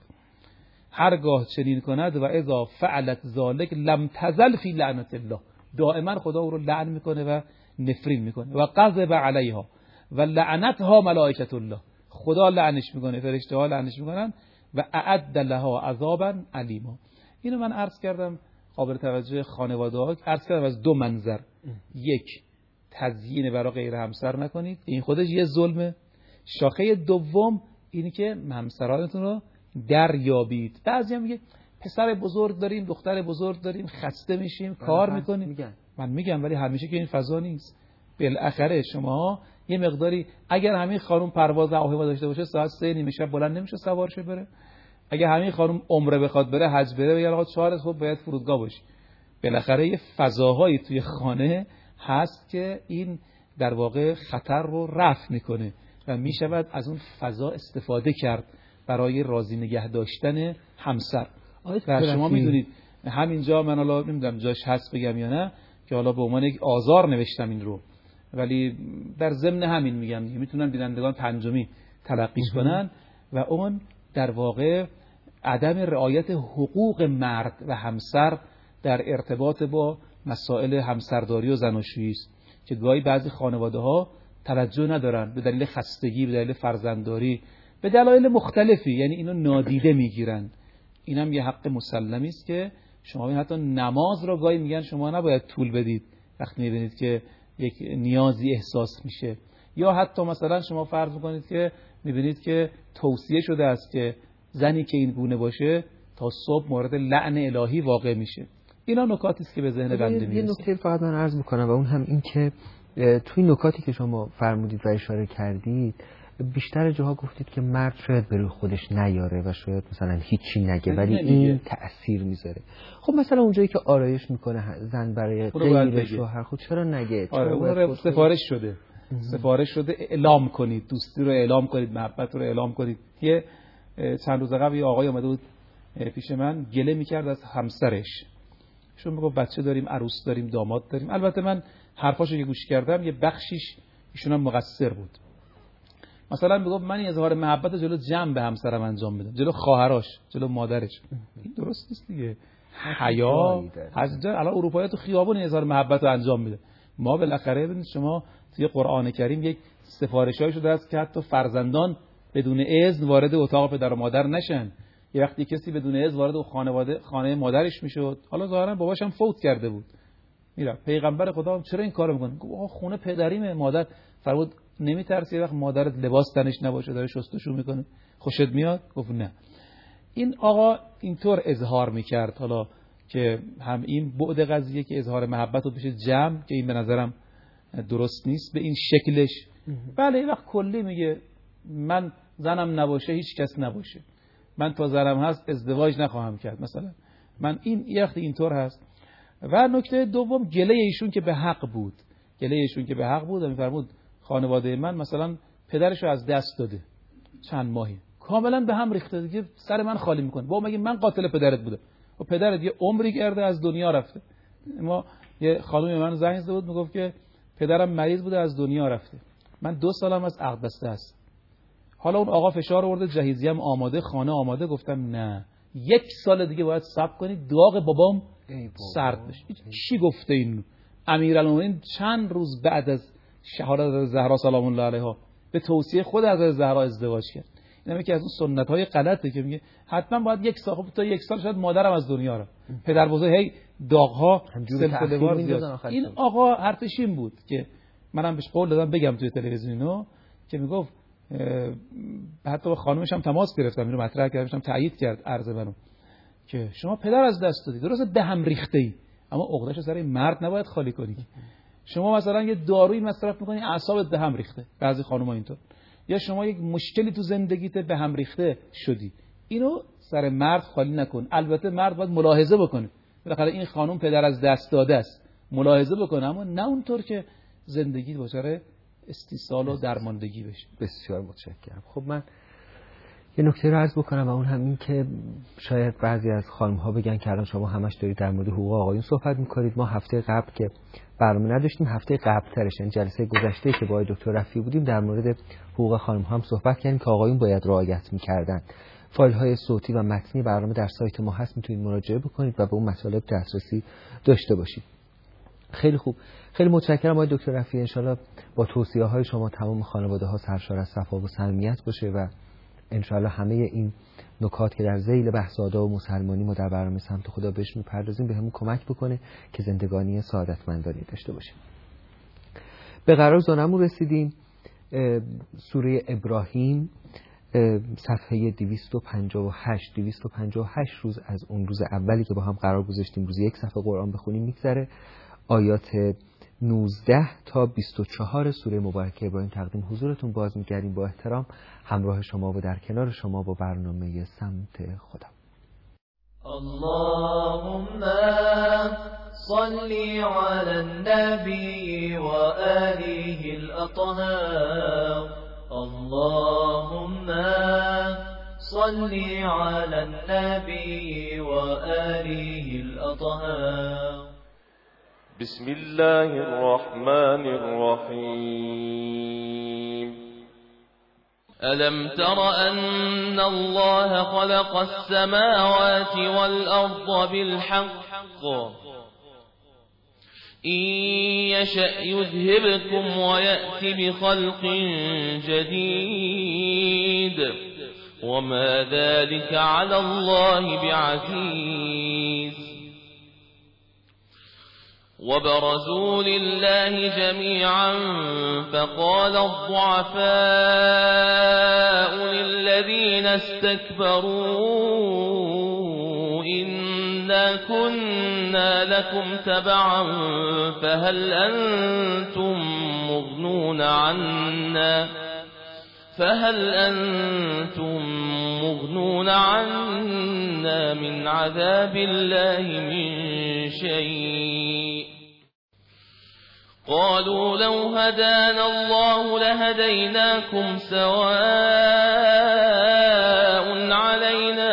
هرگاه چنین کند و اذا فعلت ذلک لم تزل فی لعنت الله، دائما خدا او رو لعن میکنه و نفرین میکنه. و غضب علیها و لعنتها ملائکه الله، خدا لعنش میکنه، فرشته ها لعنش میکنن و اعد لها عذابا علیما. اینو من عرض کردم قابل توجه خانواده ها، عرض کردم از دو منظر. یک، تزیین برای غیر همسر نکنید، این خودش یه ظلمه. شاخه دوم اینی که همسرانتون رو دریابید. بعضی هم میگه پسر بزرگ داریم، دختر بزرگ داریم، خسته میشیم، کار میکنیم. میگن. من میگم ولی همیشه که این فضا نیست. بالاخره شما یه مقداری، اگر همین خانم پرواز هواپیما داشته باشه ساعت سه نیمه شب بلند نمیشه سوار شه بره. اگر همین خانم عمره بخواد بره، حج بره، بگه آقا چهار صبح باید فرودگاه باشی. بالاخره یه فضاهایی توی خانه هست که این در واقع خطر رو رفع میکنه و میشود از اون فضا استفاده کرد برای راضی نگه داشتن همسر. و شما میدونید همینجا من حالا نمیدونم جاش هست بگم یا نه که حالا به عنوان یک آزار نوشتم این رو، ولی در ضمن همین میگم دیگه، میتونن بینندگان پنجمی تلقیش کنن و اون در واقع عدم رعایت حقوق مرد و همسر در ارتباط با مسائل همسرداری و زناشویی است که گاهی بعضی خانواده ها توجه ندارن به دلیل خستگی، به دلیل فرزندداری، به دلایل مختلفی، یعنی اینو نادیده میگیرن. اینم یه حق مسلمی است که شما حتی نماز رو گاهی میگن شما نباید طول بدید وقتی میبینید که یک نیازی احساس میشه، یا حتی مثلا شما فرض میکنید که میبینید که توصیه شده است که زنی که این گونه باشه تا صبح مورد لعن الهی واقع میشه. اینا نکاتی است که به ذهن بنده میرسه. یه نکته فقط من عرض میکنم و اون هم این که توی نکاتی که شما فرمودید و اشاره کردید بیشتر جاها گفتید که مرد شاید به روی خودش نیاره و شاید مثلا هیچی نگه ولی این تأثیر میذاره. خب مثلا اونجایی که آرایش میکنه زن برای غیر شوهر خود چرا نگه؟ آره اون سفارش شده سفارش شده اعلام کنید، دوستی رو اعلام کنید، محبت رو اعلام کنید. یه چند روز قبل یه آقای اومده بود پیش من گله میکرد از همسرش، چون میگفت بچه داریم، عروس داریم، داماد داریم. البته من حرفاشو که گوش کردم یه بخشیش ایشون هم مقصر بود. مثلا میگفت من اظهار محبت جلو جمع به همسرم انجام میدم، جلو خواهراش، جلو مادرش. این درست نیست دیگه. حیا از الان اروپایی تو خیابون اظهار محبت رو انجام میده. ما بالاخره ببینید شما توی قرآن کریم یک سفارشایی شده است که حتی فرزندان بدون اذن وارد اتاق پدر و مادر نشن. یه وقتی کسی بدون اذن وارد خانواده خانه مادرش میشد، حالا ظاهرا باباش هم فوت کرده بود، میرا پیغمبر خدا هم چرا این کارو میکنه؟ گفت آقا خونه پدریمه. مادر فرمود نمیترسی یه وقت مادرت لباس تنش نباشه داره شستشو میکنه خوشت میاد؟ گفت نه. این آقا اینطور اظهار میکرد، حالا که هم این بعد قضیه که اظهار محبت رو بشه جمع، که این به نظرم درست نیست به این شکلش. بله این وقت کلی میگه من زنم نباشه هیچ کس نباشه، من تا زنم هست ازدواج نخواهم کرد مثلا. من این یه وقت اینطور هست. و نکته دوم گله ایشون که به حق بود، گله ایشون که به حق بود و میفرمود خانواده من مثلا پدرشو از دست داده چند ماهی، کاملا به هم ریخته دیگه، سر من خالی میکنه. با مگه من قاتل پدرت بودم؟ و پدرت یه عمری کرده از دنیا رفته. ما یه خانومی من زنگ زده بود میگفت که پدرم مریض بوده از دنیا رفته، من دو سالم از عقد بسته است. حالا اون آقا فشار آورده جهیزیه‌ام آماده، خانه آماده. گفتم نه، یک سال دیگه باید صبر کنید داغ بابام سرد بشه. چی گفته این امیرالمومنین چند روز بعد از شهادت زهرا سلام الله علیها به توصیه خود از زهرا ازدواج کرد؟ اینم یکی از اون سنت‌های غلطه که میگه حتما باید یک سال، تا یک سال شاید مادرم از دنیا رفت. پدر بزرگ هی داغ‌ها سلسله‌وار زیاد. این آقا حرفش این بود که منم بهش قول دادم بگم توی تلویزیونو که میگفت حتی با خانومش هم تماس گرفتم، اینو مطرح کردم، تایید کرد عرض منو که شما پدر از دست دادید، درسته به هم ریخته‌ای اما عقده‌شو سر مرد نباید خالی کنی. شما مثلا یه دارویی مصرف می‌کنی اعصابت به هم ریخته، بعضی خانم‌ها اینطور، یا شما یک مشکلی تو زندگیت به هم ریخته شدی، اینو سر مرد خالی نکن. البته مرد باید ملاحظه بکنه، بالاخره این خانم پدر از دست داده است، ملاحظه بکنه، اما نه اونطور که زندگی باشه استیصال و درماندگی بشه. بسیار متشکرم. خب من یه نکته رو عرض بکنم و اون هم این که شاید بعضی از خانم‌ها بگن که الان شما همش دارید در مورد حقوق آقایون صحبت می‌کنید. ما هفته قبل که برنامه نداشتیم، هفته قبل ترش، این جلسه گذشته که با دکتر رفیعی بودیم، در مورد حقوق خانم‌ها هم صحبت کردیم که آقایون باید رعایت می‌کردن. فایل‌های صوتی و متنی برنامه در سایت ما هست، میتونید مراجعه بکنید و به اون مطالب دسترسی داشته باشید. خیلی خوب، خیلی متشکرم آقای دکتر رفیعی. انشالله با توصیه‌های شما تمام خانواده‌ها سرشار از صفا و صمیمیت باشه و انشالله همه این نکات که در ذیل بحث آداب و مسلمانی ما در برنامه سمت خدا بهش میپردازیم به همون کمک بکنه که زندگانی سعادتمندانه داشته باشیم. به قرار زانمون رسیدیم. سوره ابراهیم صفحه دویست و پنجاه و هشت دویست و پنجاه و هشت روز از اون روز اولی که با هم قرار گذاشتیم روز یک صفحه قرآن بخونیم میگذره. آیات نوزده تا بیست و چهار سوره مبارکه ابراهیم تقدیم حضورتون باز می‌گردیم. با احترام همراه شما و در کنار شما با برنامه سمت خدا. اللهم صل على النبي وآله الأطهار. اللهم صل على النبي وآله الأطهار. بسم الله الرحمن الرحيم. ألم تر أن الله خلق السماوات والأرض بالحق إن يشأ يذهبكم ويأتي بخلق جديد وما ذلك على الله بعزيز. وبرزوا لله جميعا فقال الضعفاء للذين استكبروا إنا كنا لكم تبعا فهل أنتم تغنون عنا فهل أنتم مغنون عنا من عذاب الله من شيء قالوا لو هدانا الله لهديناكم سواء علينا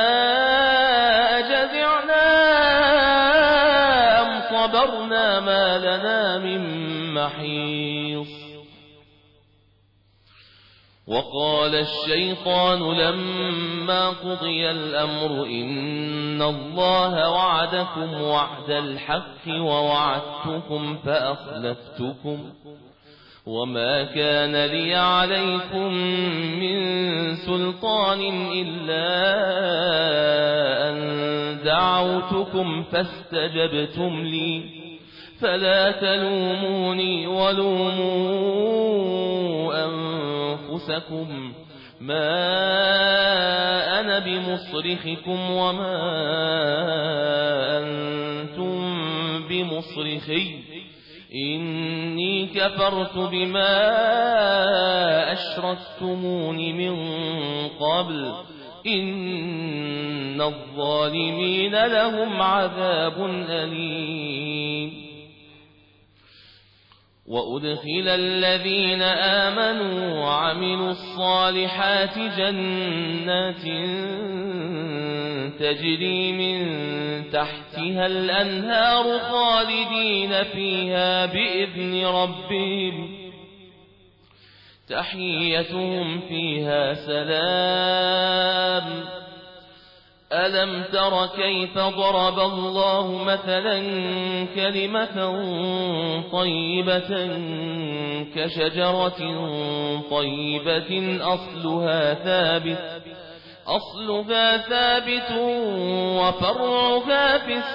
أجزعنا أم صبرنا ما لنا من محيص وقال الشيطان لما قضي الأمر إن الله وعدكم وعد الحق ووعدتكم فأخلفتكم وما كان لي عليكم من سلطان إلا أن دعوتكم فاستجبتم لي فلا تلوموني ولوموا أنفسكم ما أنا بمصرخكم وما أنتم بمصرخي إني كفرت بما أشركتمون من قبل إن الظالمين لهم عذاب أليم وأدخل الذين آمنوا وعملوا الصالحات جنات تجري من تحتها الأنهار خالدين فيها بإذن ربهم تحيتهم فيها سلام ألم تر كيف ضرب الله مثلا كلمة طيبة كشجرة طيبة أصلها ثابت أصلها ثابت وفرعها في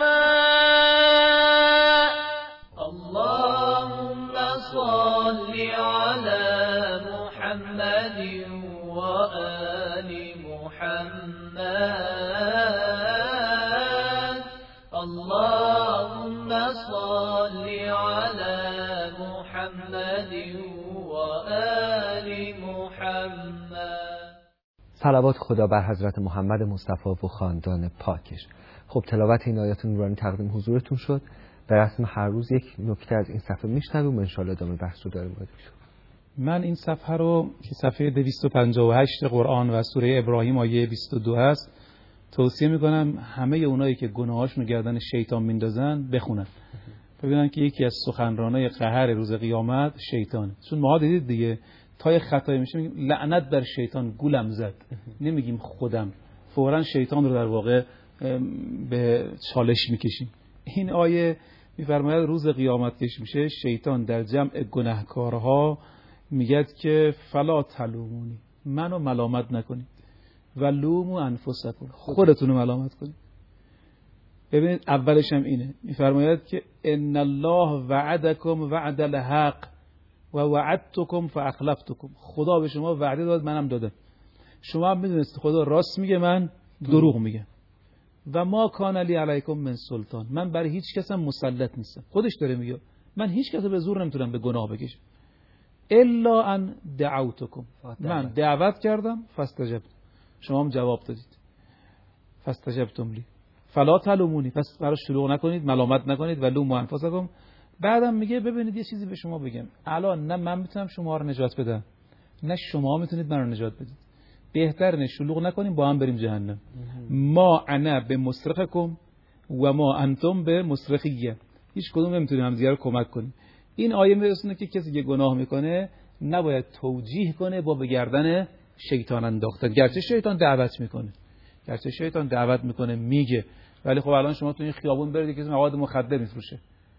السماء اللهم صل على محمد وآل محمد اللهم صل على محمد وآل محمد. صلوات خدا بر حضرت محمد مصطفی و خاندان پاکش. خب تلاوت این آیات نورانی تقدیم حضورتون شد. به رسم هر روز یک نکته از این صفحه میشنویم و ان شاءالله ادامه بحث رو داریم. من این صفحه رو که صفحه دویست و پنجاه و هشت قرآن و سوره ابراهیم آیه بیست و دو هست توصیه میکنم همه اونایی که گناهاشون گردن شیطان میندازن بخونن، ببینن که یکی از سخنرانای قهر روز قیامت شیطانه. چون ما دیدید دیگه تا یه خطایی میشه میگیم لعنت بر شیطان گولم زد، نمیگیم خودم، فوراً شیطان رو در واقع به چالش میکشیم. این آیه میفرماید روز قیامت کش میشه شیطان در جمع گناهکارها میگه که فلا تلومونی، منو ملامت نکنید، و لومو انفسکم، خودتون رو ملامت کنید. ببینید اولش هم اینه، میفرماید که ان الله وعدکم وعد الحق و وعدتکم فاخلفتکم، خدا به شما وعده داد منم دادم، شما هم میدونید خدا راست میگه من دروغ میگم. و ما کان لی علیکم من سلطان، من برای هیچ کسم مسلط نیستم. خودش داره میگه من هیچ کس به زور نمیتونم به گناه بکشم. الا ان دعوتکم، من دعوت کردم فاستجبتم، شما هم جواب دادید، فاستجبتم لی فلا تلومونی، پس برای شروع نکنید، ملامت نکنید، و لوموا انفسکم. بعدم میگه ببینید یه چیزی به شما بگم، الان نه من میتونم شما رو نجات بدم نه شما میتونید من رو نجات بدید، بهتر نه شلوغ نکنیم با هم بریم جهنم. ما انا به مصرخکم و ما انتم به مصرخیه، هیچ کدوم نمیتونیم همدیگه رو کمک کنیم. این آیه میرسونه که کسی که گناه میکنه نباید توجیه کنه با به گردن شیطان انداختن، گرچه شیطان دعوت میکنه گرچه شیطان دعوت میکنه میگه، ولی خب الان شما تو این خیابون برید که مواد مخدر میفروشه،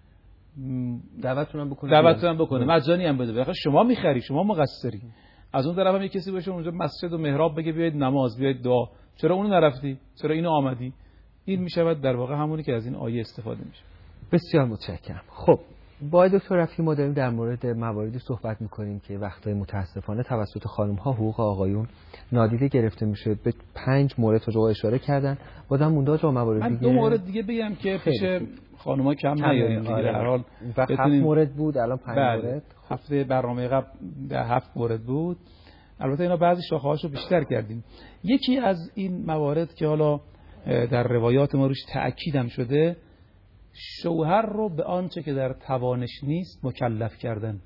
دعوتتون هم بکنه دعوتتون هم بکنه مجانی هم بده، بخاطر شما میخری، شما مقصری. از اون طرف هم یک کسی باشه اونجا مسجد و محراب بگه بیاید نماز، بیاید دعا، چرا اونو نرفتی، چرا اینو آمدی؟ این میشود در واقع همونی که از این آیه استفاده میشه. بسیار متشکرم. خب با دکتر رفیعی ما داریم در مورد مواردی صحبت میکنیم که وقتای متاسفانه توسط خانم ها حقوق آقایون نادیده گرفته میشه. به پنج مورد رو اشاره کردن، بازم مونده جا موارد دیگه. من دو مورد دیگه بگم که پیش خانوما کم نیاریم دیگه. در هر حال وقت هفت مورد بود، الان پنج مورد. هفته برنامه قبل در هفت مورد بود. البته اینا بعضی شاخه‌هاشو بیشتر کردیم. یکی از این موارد که حالا در روایات ما روش تأکید هم شده، شوهر رو به آنچه که در توانش نیست مکلف کردن.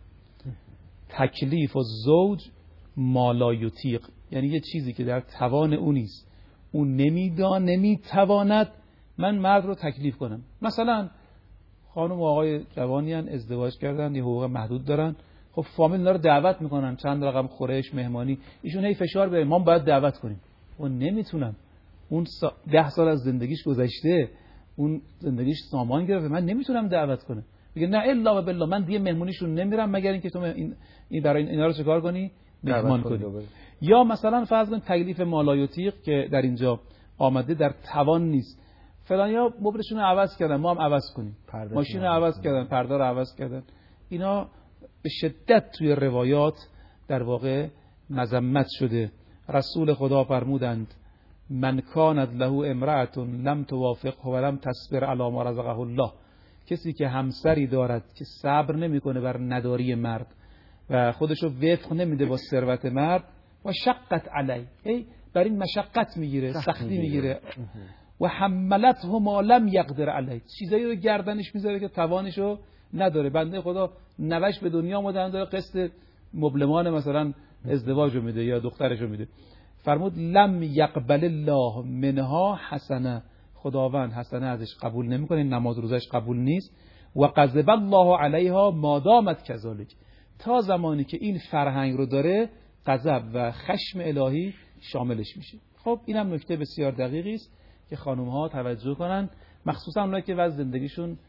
تکلیف و زوج ما لا یطیق، یعنی یه چیزی که در توان اون نیست، اون نمیدان نمیتواند، من مرد رو تکلیف کنم. مثلا خانم و آقای جوانی هن، ازدواج کردن، یه حقوق محدود دارن، خب فامیل اینا رو دعوت میکنن، چند رقم خورش مهمانی، ایشون هی فشار بیارن ما باید دعوت کنیم. و نمیتونم، اون ده سال از زندگیش گذشته، اون زندگیش سامان گرفته، من نمیتونم دعوت کنم. میگه نه الا و بالله، من دیگه مهمونیشون نمیرم مگر اینکه تو این این برای اینا رو چیکار کنی، مهمان کنی. یا مثلا فرض کن تکلیف مالایوتیق که در اینجا آمده در توان نیست، فلانیا مبلشون رو عوض کردن، ما هم عوض کنیم، ماشین رو عوض کردن، پرده رو عوض کردن. اینا به شدت توی روایات در واقع مذمت شده. رسول خدا فرمودند من کانت له امرأة لم توافقه و لم تصبر علی ما رزقه الله، کسی که همسری دارد که صبر نمیکنه بر نداری مرد و خودشو وفق نمیده با ثروت مرد، و شقت علی، ای بر این مشقت میگیره، سختی میگیره، و حملته ما لم یقدر علی، چیزایی رو گردنش میذاره که توانشو نداره. بنده خدا نوش به دنیا اومدن داره قسط مبلمان مثلا ازدواجو میده یا دخترشو میده، فرمود لم یقبل الله منها حسنه، خداوند حسنه ازش قبول نمیکنه، نماز روزش قبول نیست. و غضب الله علیها ما دامت کذالک، تا زمانی که این فرهنگ رو داره غضب و خشم الهی شاملش میشه. خب اینم نکته بسیار دقیقی است که خانم ها توجه کنن، مخصوصا اونایی که وضع زندگیشون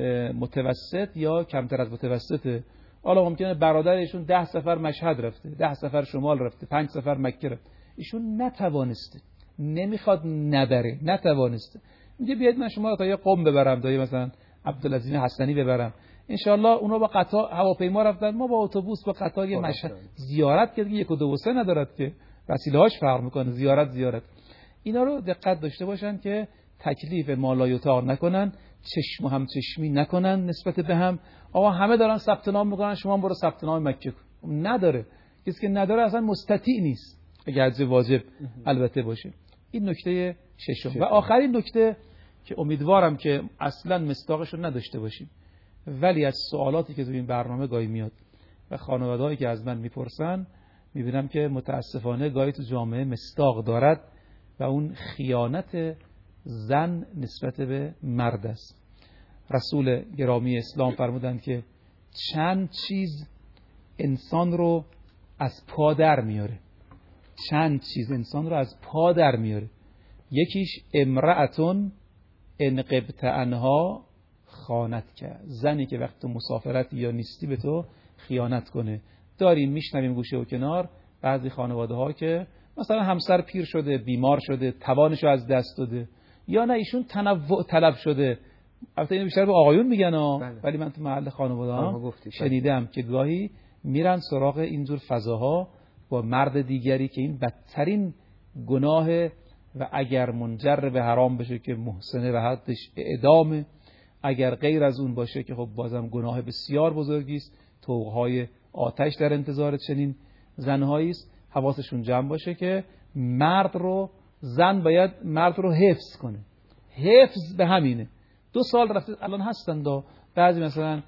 متوسط یا کمتر از متوسطه. حالا ممکنه برادرشون ده سفر مشهد رفته، ده سفر شمال رفته، پنج سفر مکه رفته، ایشون نتوانسته، نمیخواد نبره، نتوانسته، میگه بیاید من شما رو تا یه قم ببرم، تا یه مثلا عبدالعزیز حسنی ببرم. انشالله اونا با قطار هواپیما رفتن، ما با اتوبوس با قطار یه مشهد زیارت که یک و دو و سه ندارد که وسیله‌هاش فرق میکنه، زیارت زیارت. اینا رو دقت داشته باشن که تکلیف مالایوتا نکنن، چشم هم چشمی نکنن نسبت به هم. آقا همه دارن ثبت نام میکنن، شما هم برو ثبت نام مکه کن. نداره، کسی که نداره اصلا مستطیع نیست، اگه حج واجب البته باشه. این نکته ششم. و آخرین نکته که امیدوارم که اصلا مصداقش رو نداشته باشیم، ولی از سوالاتی که تو این برنامه گاهی میاد و خانواده‌ای که از من میپرسن، میبینم که متاسفانه گاهی تو جامعه مصداق دارد و اون خیانت زن نسبت به مرد است. رسول گرامی اسلام فرمودند که چند چیز انسان رو از پا در میاره، چند چیز انسان رو از پا در میاره. یکیش امرأتون انقبت عنها خانت کرد، زنی که وقت تو مسافرتی یا نیستی به تو خیانت کنه. داریم میشنویم گوشه و کنار بعضی خانواده ها که مثلا همسر پیر شده، بیمار شده، توانشو از دست داده، یا نه ایشون تنوع طلب شده. البته اینو بیشتر به آقایون میگن ها، بله. ولی من تو محل خانواده ها شنیدم که گاهی میرن سراغ اینجور فضاها با مرد دیگری که این بدترین گناه و اگر منجر به حرام بشه که محسنه و حدش اعدامه، اگر غیر از اون باشه که خب بازم گناه بسیار بزرگی است، طوقهای آتش در انتظار چنین زنهایی است. حواسشون جمع باشه که مرد رو، زن باید مرد رو حفظ کنه. حفظ به همینه. دو سال رفته الان هستن دا بعضی مثلا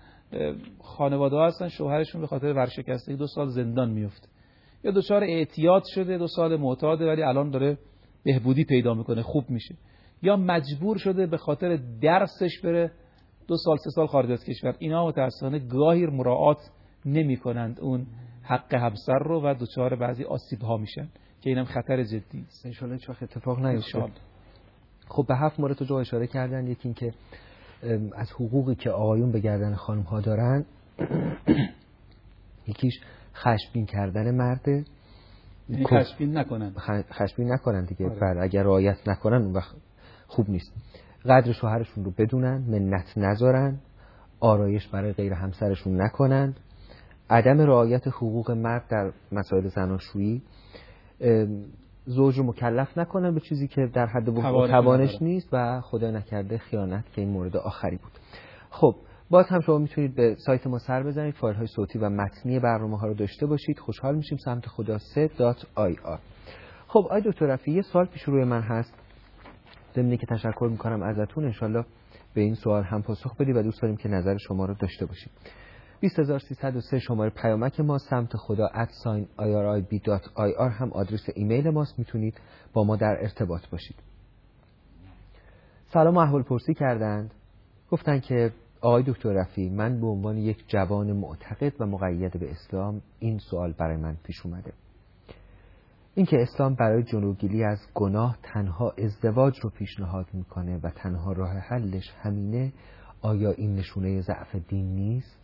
خانواده ها هستن شوهرشون به خاطر ورشکستگی دو سال زندان میفته، یا دچار اعتیاد شده دو سال معتاده ولی الان داره بهبودی پیدا میکنه، خوب میشه، یا مجبور شده به خاطر درسش بره دو سال سه سال خارج از کشور. اینا متاسفانه گاهی مراعات نمیکنند اون حق همسر رو و دچار بعضی آسیب ها میشن که اینم خطر جدی است. ان شاءالله هیچ وقت اتفاق نیفته. خب به هفت مورد تو اشاره کردن. یکی این که از حقوقی که آقایون به گردن خانم ها دارن یکیش خشمگین کردن مرده، خشمگین نکنن خشمگین نکنن دیگه، بعد اگر رعایت نکنن اون وقت خوب نیست. قدر شوهرشون رو بدونن، منت نذارن، آرایش برای غیر همسرشون نکنن، عدم رعایت حقوق مرد در مسائل زناشویی، زوج رو مکلف نکنن به چیزی که در حد وسع توانش نیست و خدا نکرده خیانت که این مورد آخری بود. خب باز هم شما میتونید به سایت ما سر بزنید، فایل های صوتی و متنی برنامه ها رو داشته باشید. خوشحال میشیم. سمت خدا سه دات آی آر. خب آقای دکتر رفیعی، یه سوال پیش روی من هست، ضمن که تشکر میکنم ازتون، انشالله به این سوال هم پاسخ بدید و دوست داریم که نظر شما رو داشته باشیم. بیست هزار و سیصد و سه شماره پیامک ما، سمت خدا ات ساین آی آر آی بی دات آی آر هم آدرس ایمیل ماست، میتونید با ما در ارتباط باشید. سلام و احوال پرسی کردند، گفتن که آقای دکتر رفیعی، من به عنوان یک جوان معتقد و مقید به اسلام این سوال برای من پیش اومده، اینکه اسلام برای جلوگیری از گناه تنها ازدواج رو پیشنهاد میکنه و تنها راه حلش همینه، آیا این نشونه ضعف دین نیست؟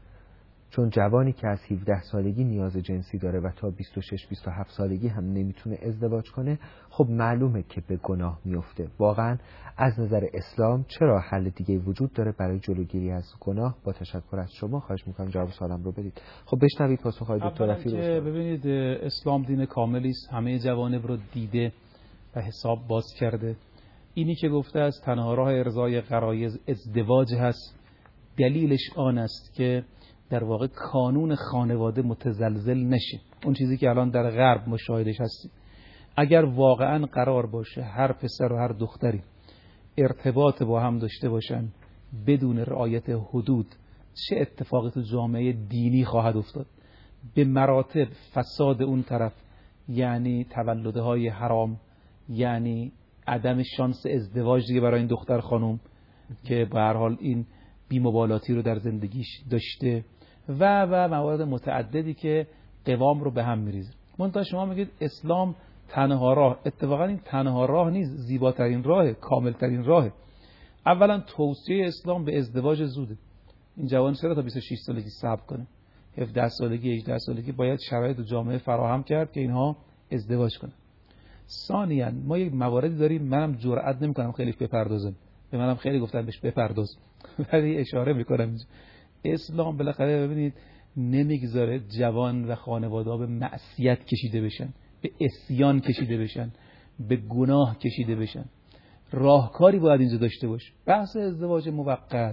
چون جوانی که از هفده سالگی نیاز جنسی داره و تا بیست و شش بیست و هفت سالگی هم نمیتونه ازدواج کنه، خب معلومه که به گناه میفته. واقعا از نظر اسلام چرا حل دیگه وجود داره برای جلوگیری از گناه؟ با تشکر از شما خواهش میکنم جواب سوالم رو بدید. خب بشنوید پاسخ‌های دکتر رفیعی رو. ببینید اسلام دین کاملی است، همه جوانب رو دیده و حساب باز کرده. اینی که گفته است تنها راه ارضای غرایز ازدواج هست، دلیلش آن است که در واقع کانون خانواده متزلزل نشه. اون چیزی که الان در غرب مشاهدش هستیم، اگر واقعا قرار باشه هر پسر و هر دختری ارتباط با هم داشته باشن بدون رعایت حدود، چه اتفاقی تو جامعه دینی خواهد افتاد؟ به مراتب فساد اون طرف، یعنی تولدهای حرام، یعنی عدم شانس ازدواج دیگه برای این دختر خانم که به هر حال این بی‌مبالاتی رو در زندگیش داشته و و موارد متعددی که قوام رو به هم میریزه. منتها شما میگید اسلام تنها راه. اتفاقا این تنها راه نیست، زیباترین راه، کاملترین راه. اولا توصیه اسلام به ازدواج زوده. این جوان چرا تا بیست و شش سالگی صبر کنه؟ هفده سالگی هجده سالگی باید شرایط جامعه فراهم کرد که اینها ازدواج کنن. ثانیاً ما یک مواردی داریم، منم جرئت نمی‌کنم خیلی بپردازم، به منم خیلی گفتن بهش بپرداز، ولی اشاره می‌کنم اینجا. اسلام بالاخره ببینید نمیگذاره جوان و خانواده‌ها به معصیت کشیده بشن، به عصیان کشیده بشن، به گناه کشیده بشن. راهکاری باید اینجا داشته باشه. بحث ازدواج موقت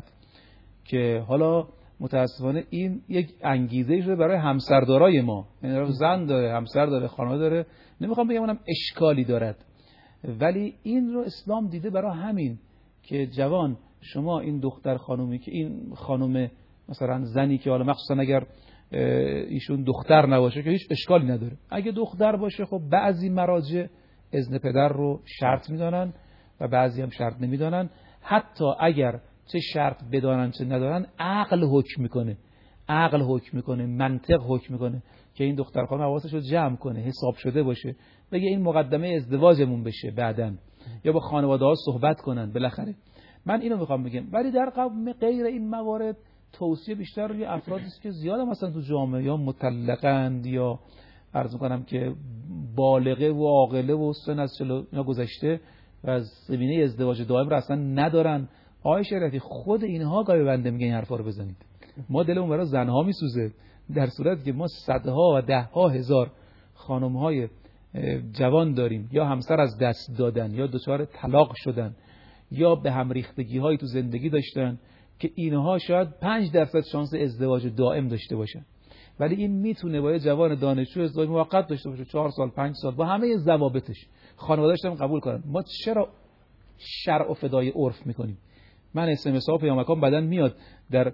که حالا متاسفانه این یک انگیزه شده برای همسردارای ما، یعنی زن داره، همسر داره، خانواده داره، نمیخوام بگم اونم اشکالی دارد، ولی این رو اسلام دیده برای همین که جوان شما این دختر خانومی که این خانم مثلا زنی که حالا مخصوصا اگر ایشون دختر نباشه که هیچ اشکالی نداره، اگه دختر باشه خب بعضی مراجع اذن پدر رو شرط میدانن و بعضی هم شرط نمیدانن. حتی اگر چه شرط بدانن چه ندارن، عقل حکم میکنه، عقل حکم میکنه، منطق حکم میکنه که این دختر خانم حواسش رو جمع کنه، حساب شده باشه، بگه این مقدمه ازدواجمون بشه بعدن، یا با خانواده ها صحبت کنن. بالاخره من اینو میخوام بگم. ولی در قبل غیر این موارد توصیه بیشتر روی افرادی است که زیاد مثلا تو جامعه یا مطلقند یا عرض میکنم که بالغه و عاقله و سن از چلو اینا گذشته و از زمینه ازدواج دائم رو اصلا ندارن. آقای شریعتی خود اینها گاهی بنده میگن این حرفا رو بزنید، ما دلمون برای زنها میسوزه، در صورتی که ما صدها و دهها هزار خانم‌های جوان داریم یا همسر از دست دادن یا دچار طلاق شدن یا به هم ریختگی‌هایی تو زندگی داشتن که اینها شاید پنج درصد شانس ازدواج دائم داشته باشن، ولی این میتونه با یه جوان دانشجو ازدواج موقت داشته باشه، چهار سال پنج سال با همه ضوابطش، خانواده‌اش هم قبول کنن. ما چرا شرع و فدای عرف میکنیم؟ من اس ام اس ها پیامکان بدن میاد در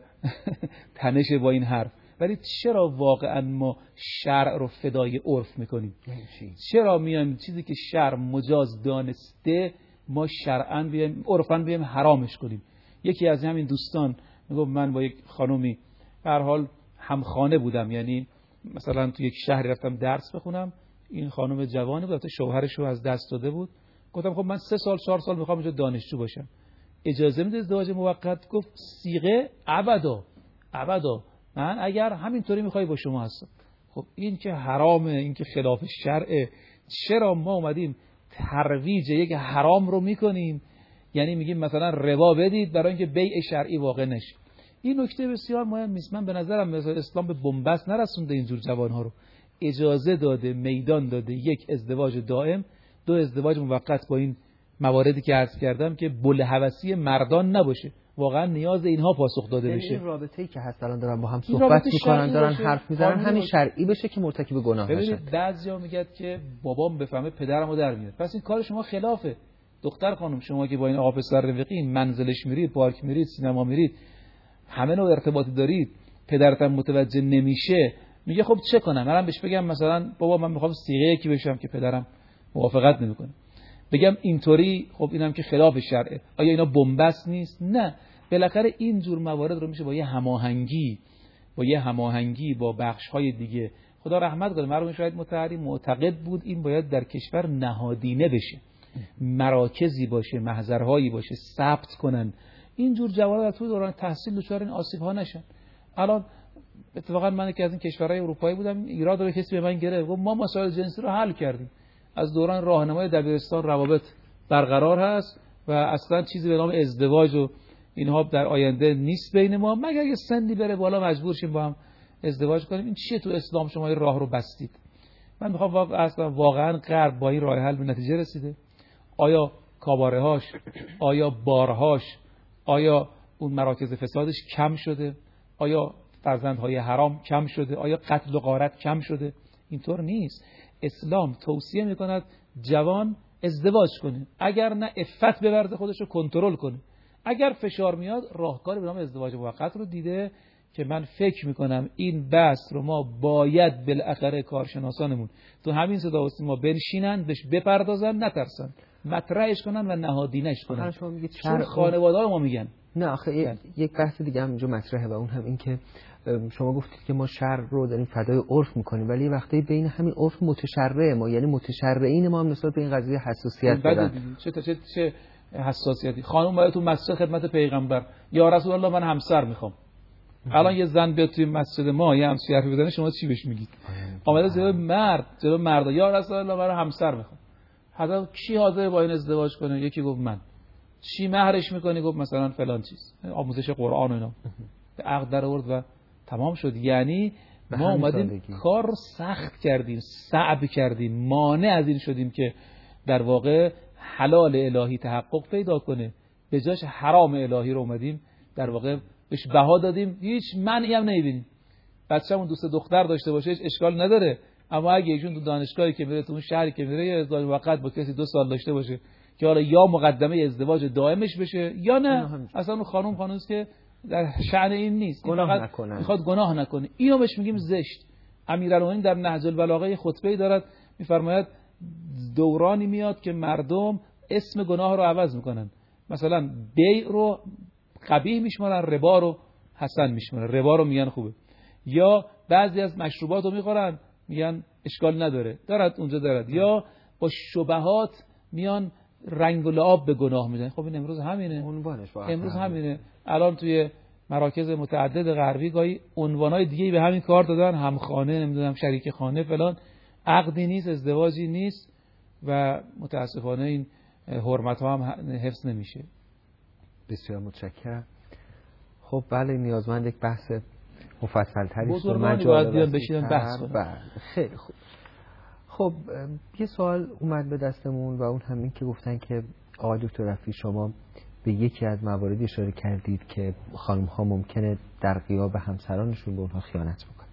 تنش با این حرف، ولی چرا واقعا ما شرع رو فدای عرف میکنیم؟ چرا میایم چیزی که شرع مجاز دانسته ما شرعاً بیایم عرفاً بیایم حرامش کنیم؟ یکی از همین دوستان میگفت من با یک خانومی به هر حال همخانه بودم، یعنی مثلا تو یک شهری رفتم درس بخونم، این خانم جوانی بود، شوهرش رو از دست داده بود. گفتم خب من سه سال چهار سال میخوام اینجا دانشجو باشم، اجازه میده ازدواج موقت؟ گفت صیغه ابدا ابدا، من اگر همینطوری میخوای با شما هستم. خب این که حرامه، این که خلاف شرعه، چرا ما اومدیم ترویج یک حرام رو میکنیم؟ یعنی میگیم مثلا ربا بدید برای اینکه بیع شرعی واقع نشه. این نکته بسیار مهم است. من به نظرم مثلا اسلام به بنبست نرسونده اینجور جوانها رو. اجازه داده، میدان داده یک ازدواج دائم، دو ازدواج موقت با این مواردی که عرض کردم که بلهوسی مردان نباشه، واقعا نیاز اینها پاسخ داده بشه. این رابطه‌ای که هست الان دارن با هم صحبت میکنن، دارن حرف میزنن، همین شرعی بشه که مرتکب گناه نشن. ببینید بعضیا میگن که بابام بفهمه پدرمو در میاد، پس این کار شما خلافه. دختر خانم شما که با این آقا پسر رفیقین، منزلش میرید، پارک میرید، سینما میرید، همه نوع ارتباطی دارید، پدرتم متوجه نمیشه، میگه خب چه کنم؟ منم بهش بگم مثلا بابا من میخوام صیغه یکی بشم که پدرم موافقت نمیکنه، بگم اینطوری، خب اینم که خلاف شرعه. آیا اینا بنبست نیست؟ نه، بالاخره این جور موارد رو میشه با یه هماهنگی با یه هماهنگی با بخش‌های دیگه. خدا رحمت کنه مرحوم شاید مطهری معتقد بود این باید در کشور نهادینه بشه، مراکزی باشه، محضرهایی باشه، ثبت کنن این جور جوانان تو دوران تحصیل دچار این آسیب‌ها نشن. الان اتفاقا من که از این کشورهای اروپایی بودم، ایراد رو کسی به من گرفت، گفت ما مسائل جنسی رو حل کردیم، از دوران راهنمای دبیرستان روابط برقرار هست و اصلا چیزی به نام ازدواج و اینها در آینده نیست بین ما، مگر یه سنی بره بالا مجبور شیم با هم ازدواج کنیم. این چیه تو اسلام شما این راه رو بستید؟ من میخوام اصلا واقعا غرب با این راه حل به نتیجه رسیده؟ آیا کاباره هاش، آیا بارهاش، آیا اون مراکز فسادش کم شده؟ آیا فرزندهای حرام کم شده؟ آیا قتل و غارت کم شده؟ اینطور نیست. اسلام توصیه میکند جوان ازدواج کنه، اگر نه عفت ببرده خودش رو کنترل کنه، اگر فشار میاد راهکاری به نام ازدواج موقت رو دیده که من فکر میکنم این بحث رو ما باید بالاخره کارشناسانمون تو همین صدا و سیما بنشینن، بهش بپردازن، نترسن، مطرحش کنن و نهادینش کنن. چون خانواده‌ها ما میگن نه آخه یک بحث دیگه هم اینجا مطرحه و اون هم این که شما گفتید که ما شرع رو داریم فدای عرف میکنیم، ولی وقتی بین همین عرف متشرع ما، یعنی متشرعین ما هم نسبت به این قضیه حساسیت دارن. چه چه چه حساسیتی؟ خانم باید تو مسجد خدمت پیغمبر یا رسول الله من همسر میخوام. الان یه زن بیاد توی مسجد ما یه همسر حرفی بزنه، شما چی بهش میگید؟ آمده جلوی مرد، جلوی مرد یا رسول الله من همسر میخوام. حالا کی حاضر با این ازدواج کنه؟ یکی گفت من. چی مهرش میکنی؟ گفت مثلا فلان چیز، آموزش قرآن و اینا. به عقد در آورد و تمام شد. یعنی ما اومدیم کار رو سخت کردیم، صعب کردیم، مانع از این شدیم که در واقع حلال الهی تحقق پیدا کنه، به جاش حرام الهی رو اومدیم در واقع بهش بها دادیم، هیچ منعی هم نمیبینیم. بچه‌مون دوست دختر داشته باشه اشکال نداره، اما اگه ایشون تو دانشگاهی که میره، تو اون شهری که میره، یه ازدواج موقت با کسی دو سال داشته باشه که حالا یا مقدمه ازدواج دائمش بشه یا نه، اصلا اون خانم خانومست که در شأن این نیست، گناه نکنه، میخواد گناه نکنه، اینو بهش میگیم زشت. امیرالمومنین در نهج البلاغه خطبه‌ای دارد میفرماید دورانی میاد که مردم اسم گناه رو عوض میکنن، مثلا بیع رو قبیح میشمارن، ربا رو حسن میشمارن، ربا رو میگن خوبه، یا بعضی از مشروبات رو میخورن میگن اشکال نداره، دارد اونجا دارد، یا با شبهات میان رنگ و لعاب به گناه میدن. خب این امروز همینه، امروز همینه. الان توی مراکز متعدد غربی گاهی عنوانای دیگه به همین کار دادن، همخانه، نمیدونم شریک خانه فلان، عقدی نیست، ازدواجی نیست و متاسفانه این حرمت ها هم حفظ نمیشه. بسیار متشکرم. خب بله نیازمند یک بحث مفصل تری است. بزرگانی باید بیان بشینن بحث کنن. خیلی خوب. خب یه سوال اومد به دستمون و اون هم این که گفتن که آقای دکتر رفیعی شما به یکی از مواردی اشاره کردید که خانم ها ممکنه در غیاب همسرانشون به اونها خیانت بکنند.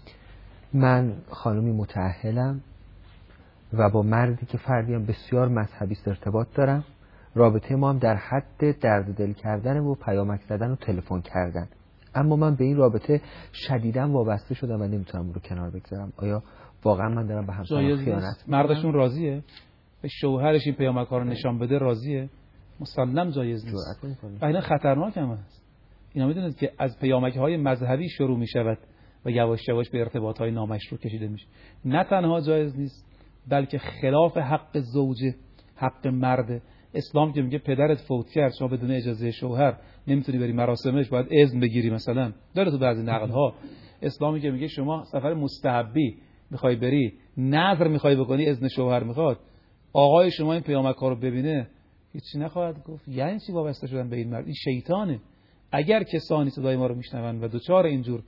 من خانمی متأهلم و با مردی که فردیم بسیار مذهبی ارتباط دارم، رابطه ما هم در حد درد دل کردن و پیامک زدن و تلفن کردن، اما من به این رابطه شدیداً وابسته شدم و نمیتونم اون رو کنار بگذارم. آیا واقعا من دارم به همسرم خیانت؟ مردشون راضیه به شوهرش این پیامک‌ها رو نشان بده؟ راضیه؟ مسلم جایز نیست و اینا خطرناک هم هست. اینا میدونید که از پیامک‌های مذهبی شروع میشود و یواش یواش به ارتباط‌های نامشروع کشیده میشه. نه تنها جایز نیست بلکه خلاف حق زوجه، حق مرد. اسلام که میگه پدرت فوت کرد شما بدون اجازه شوهر نمیتونی بری مراسمش، باید اذن بگیری، مثلا داره تو بعضی نقل‌ها. اسلامی که میگه شما سفر مستحبی میخوای بری، نظر میخوای بکنی، اذن شوهر میخواد، آقای شما این پیامک‌ها رو ببینه هیچی نخواهد گفت. یعنی چی وابسته شدن به این مرد؟ این شیطانه. اگر کسانی صدای ما رو میشنون و دوچار اینجور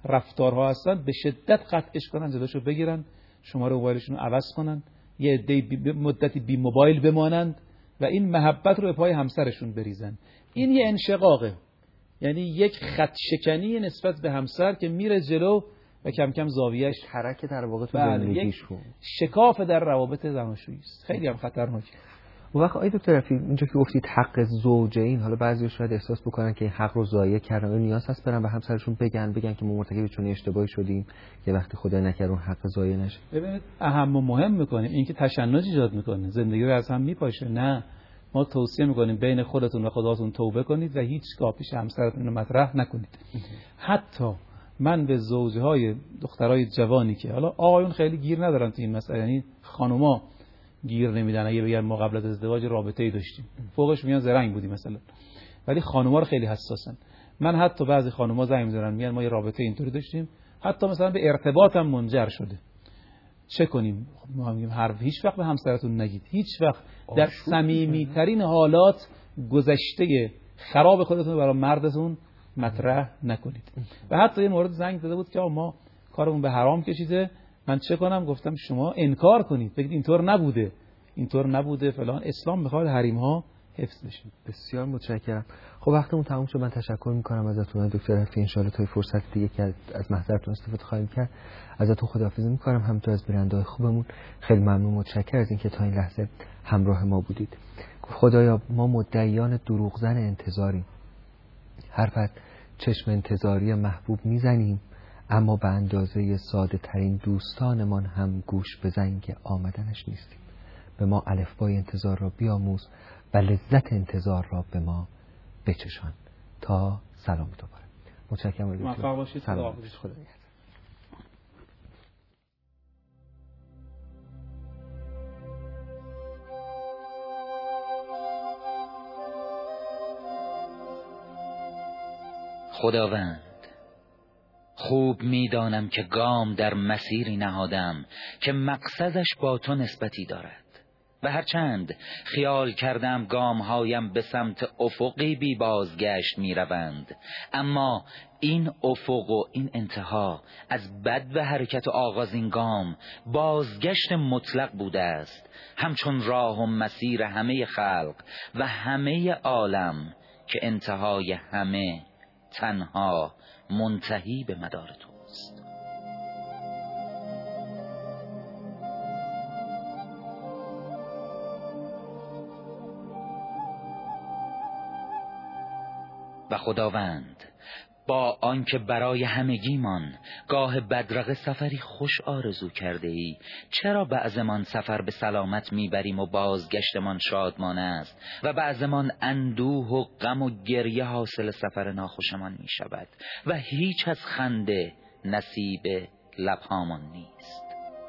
رفتارها هستن به شدت قطعش کنن، جلوشو بگیرن، شماره موبایلشون رو عوض کنن، یه عده بی مدتی بی موبایل بمانند و این محبت رو به پای همسرشون بریزن. این یه انشقاقه، یعنی یک خط شکنی نسبت به همسر که میره جلو و کم کم زاویه‌اش حرکت در واقع تو بله زندگیش یک شکاف در روابط زناشویی است. خیلی هم خطرناکه. اون وقت آقای دکتر رفیع اینجا که گفتید حق زوجین، حالا بعضی‌ها شاید احساس بکنن که این حق رو ضایع کردن و نیاز هست برن به همسرشون بگن بگن که ما مرتکب چون اشتباهی شدیم که وقتی خدای نکرد اون حق ضایع نشه. ببینید اهم و مهم میکنه این که تشنج ایجاد میکنه، زندگی رو از هم میپاشه. نه، ما توصیه میکنیم بین خودتون و خداتون توبه کنید و هیچگاه پیش همسرتون رو مطرح نکنید. حتی من به زوجهای دخترای جوانی که حالا آقایون خیلی گیر ندارن تو این مسئله، یعنی خانوما گیر نمیدن اگه بگن ما قبل از ازدواج رابطه‌ای داشتیم، فوقش میان زرنگ بودیم مثلا، ولی خانوما رو خیلی حساسن. من حتی بعضی خانوما زنگ میزنن میگن ما یه رابطه اینطوری داشتیم، حتی مثلا به ارتباط هم منجر شده، چه کنیم؟ خب ما میگیم هر هیچ وقت به همسرتون نگید، هیچ وقت در صمیمی‌ترین حالات گذشته خراب خودتون رو برای مردتون مطرح نکنید. و حتی یه مورد زنگ زده بود که ما کارمون به حرام کشیده، من چه کنم؟ گفتم شما انکار کنید، بگید اینطور نبوده، اینطور نبوده فلان. اسلام میخواد حریم ها حفظ بشه. بسیار متشکرم. خب وقتمون تموم شد، من تشکر میکنم ازتون دکتر رفیع. ان شاءالله تا فرصت دیگه که از محضرتون استفاده خواهیم کرد ازتون خداحافظی میکنم، همینطور از بیننده‌های خوبمون. خیلی ممنون، متشکرم از اینکه تا این لحظه همراه ما بودید. خدایا ما مدعیان دروغزن انتظاریم، حرفت چشم انتظاری محبوب میزنیم، اما به اندازه ساده ترین دوستانمان هم گوش بزنیم که آمدنش نیستیم. به ما الفبای انتظار را بیاموز و لذت انتظار را به ما بچشان. تا سلام دوباره. متشکرم. موفق باشید. سلام. خدا نگهدار. خداوند، خوب میدانم که گام در مسیری نهادم که مقصدش با تو نسبتی دارد و هرچند خیال کردم گامهایم به سمت افقی بی بازگشت می روند، اما این افق و این انتها از بد و حرکت و آغاز این گام بازگشت مطلق بوده است، همچون راه و مسیر همه خلق و همه عالم که انتهای همه تنها منتهی به مدار توست. و خداوند، با آنکه برای همگیمان گاه بدرقه سفری خوش آرزو کرده ای، چرا بعضمان سفر به سلامت میبریم و بازگشتمان شادمان است و بعضمان اندوه و غم و گریه حاصل سفر ناخوشمان میشود و هیچ از خنده نصیب لبهامان نیست.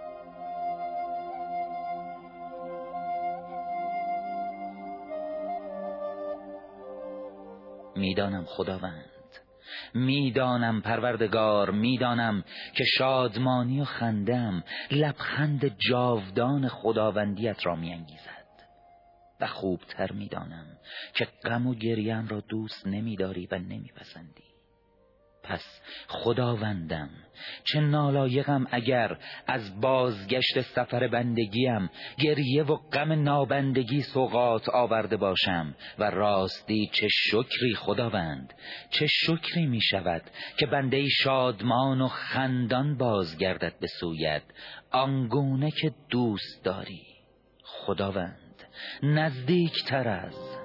میدانم خداوند، میدانم پروردگار، میدانم که شادمانی و خندم لبخند جاودان خداوندیت را میانگیزد و خوبتر میدانم که غم و گریم را دوست نمیداری و نمیپسندی. پس خداوندم، چه نالایقم اگر از بازگشت سفر بندگیم گریه و غم نابندگی سوغات آورده باشم و راستی چه شکری خداوند، چه شکری می شود که بنده شادمان و خندان بازگردد به سویت آنگونه که دوست داری. خداوند، نزدیکتر از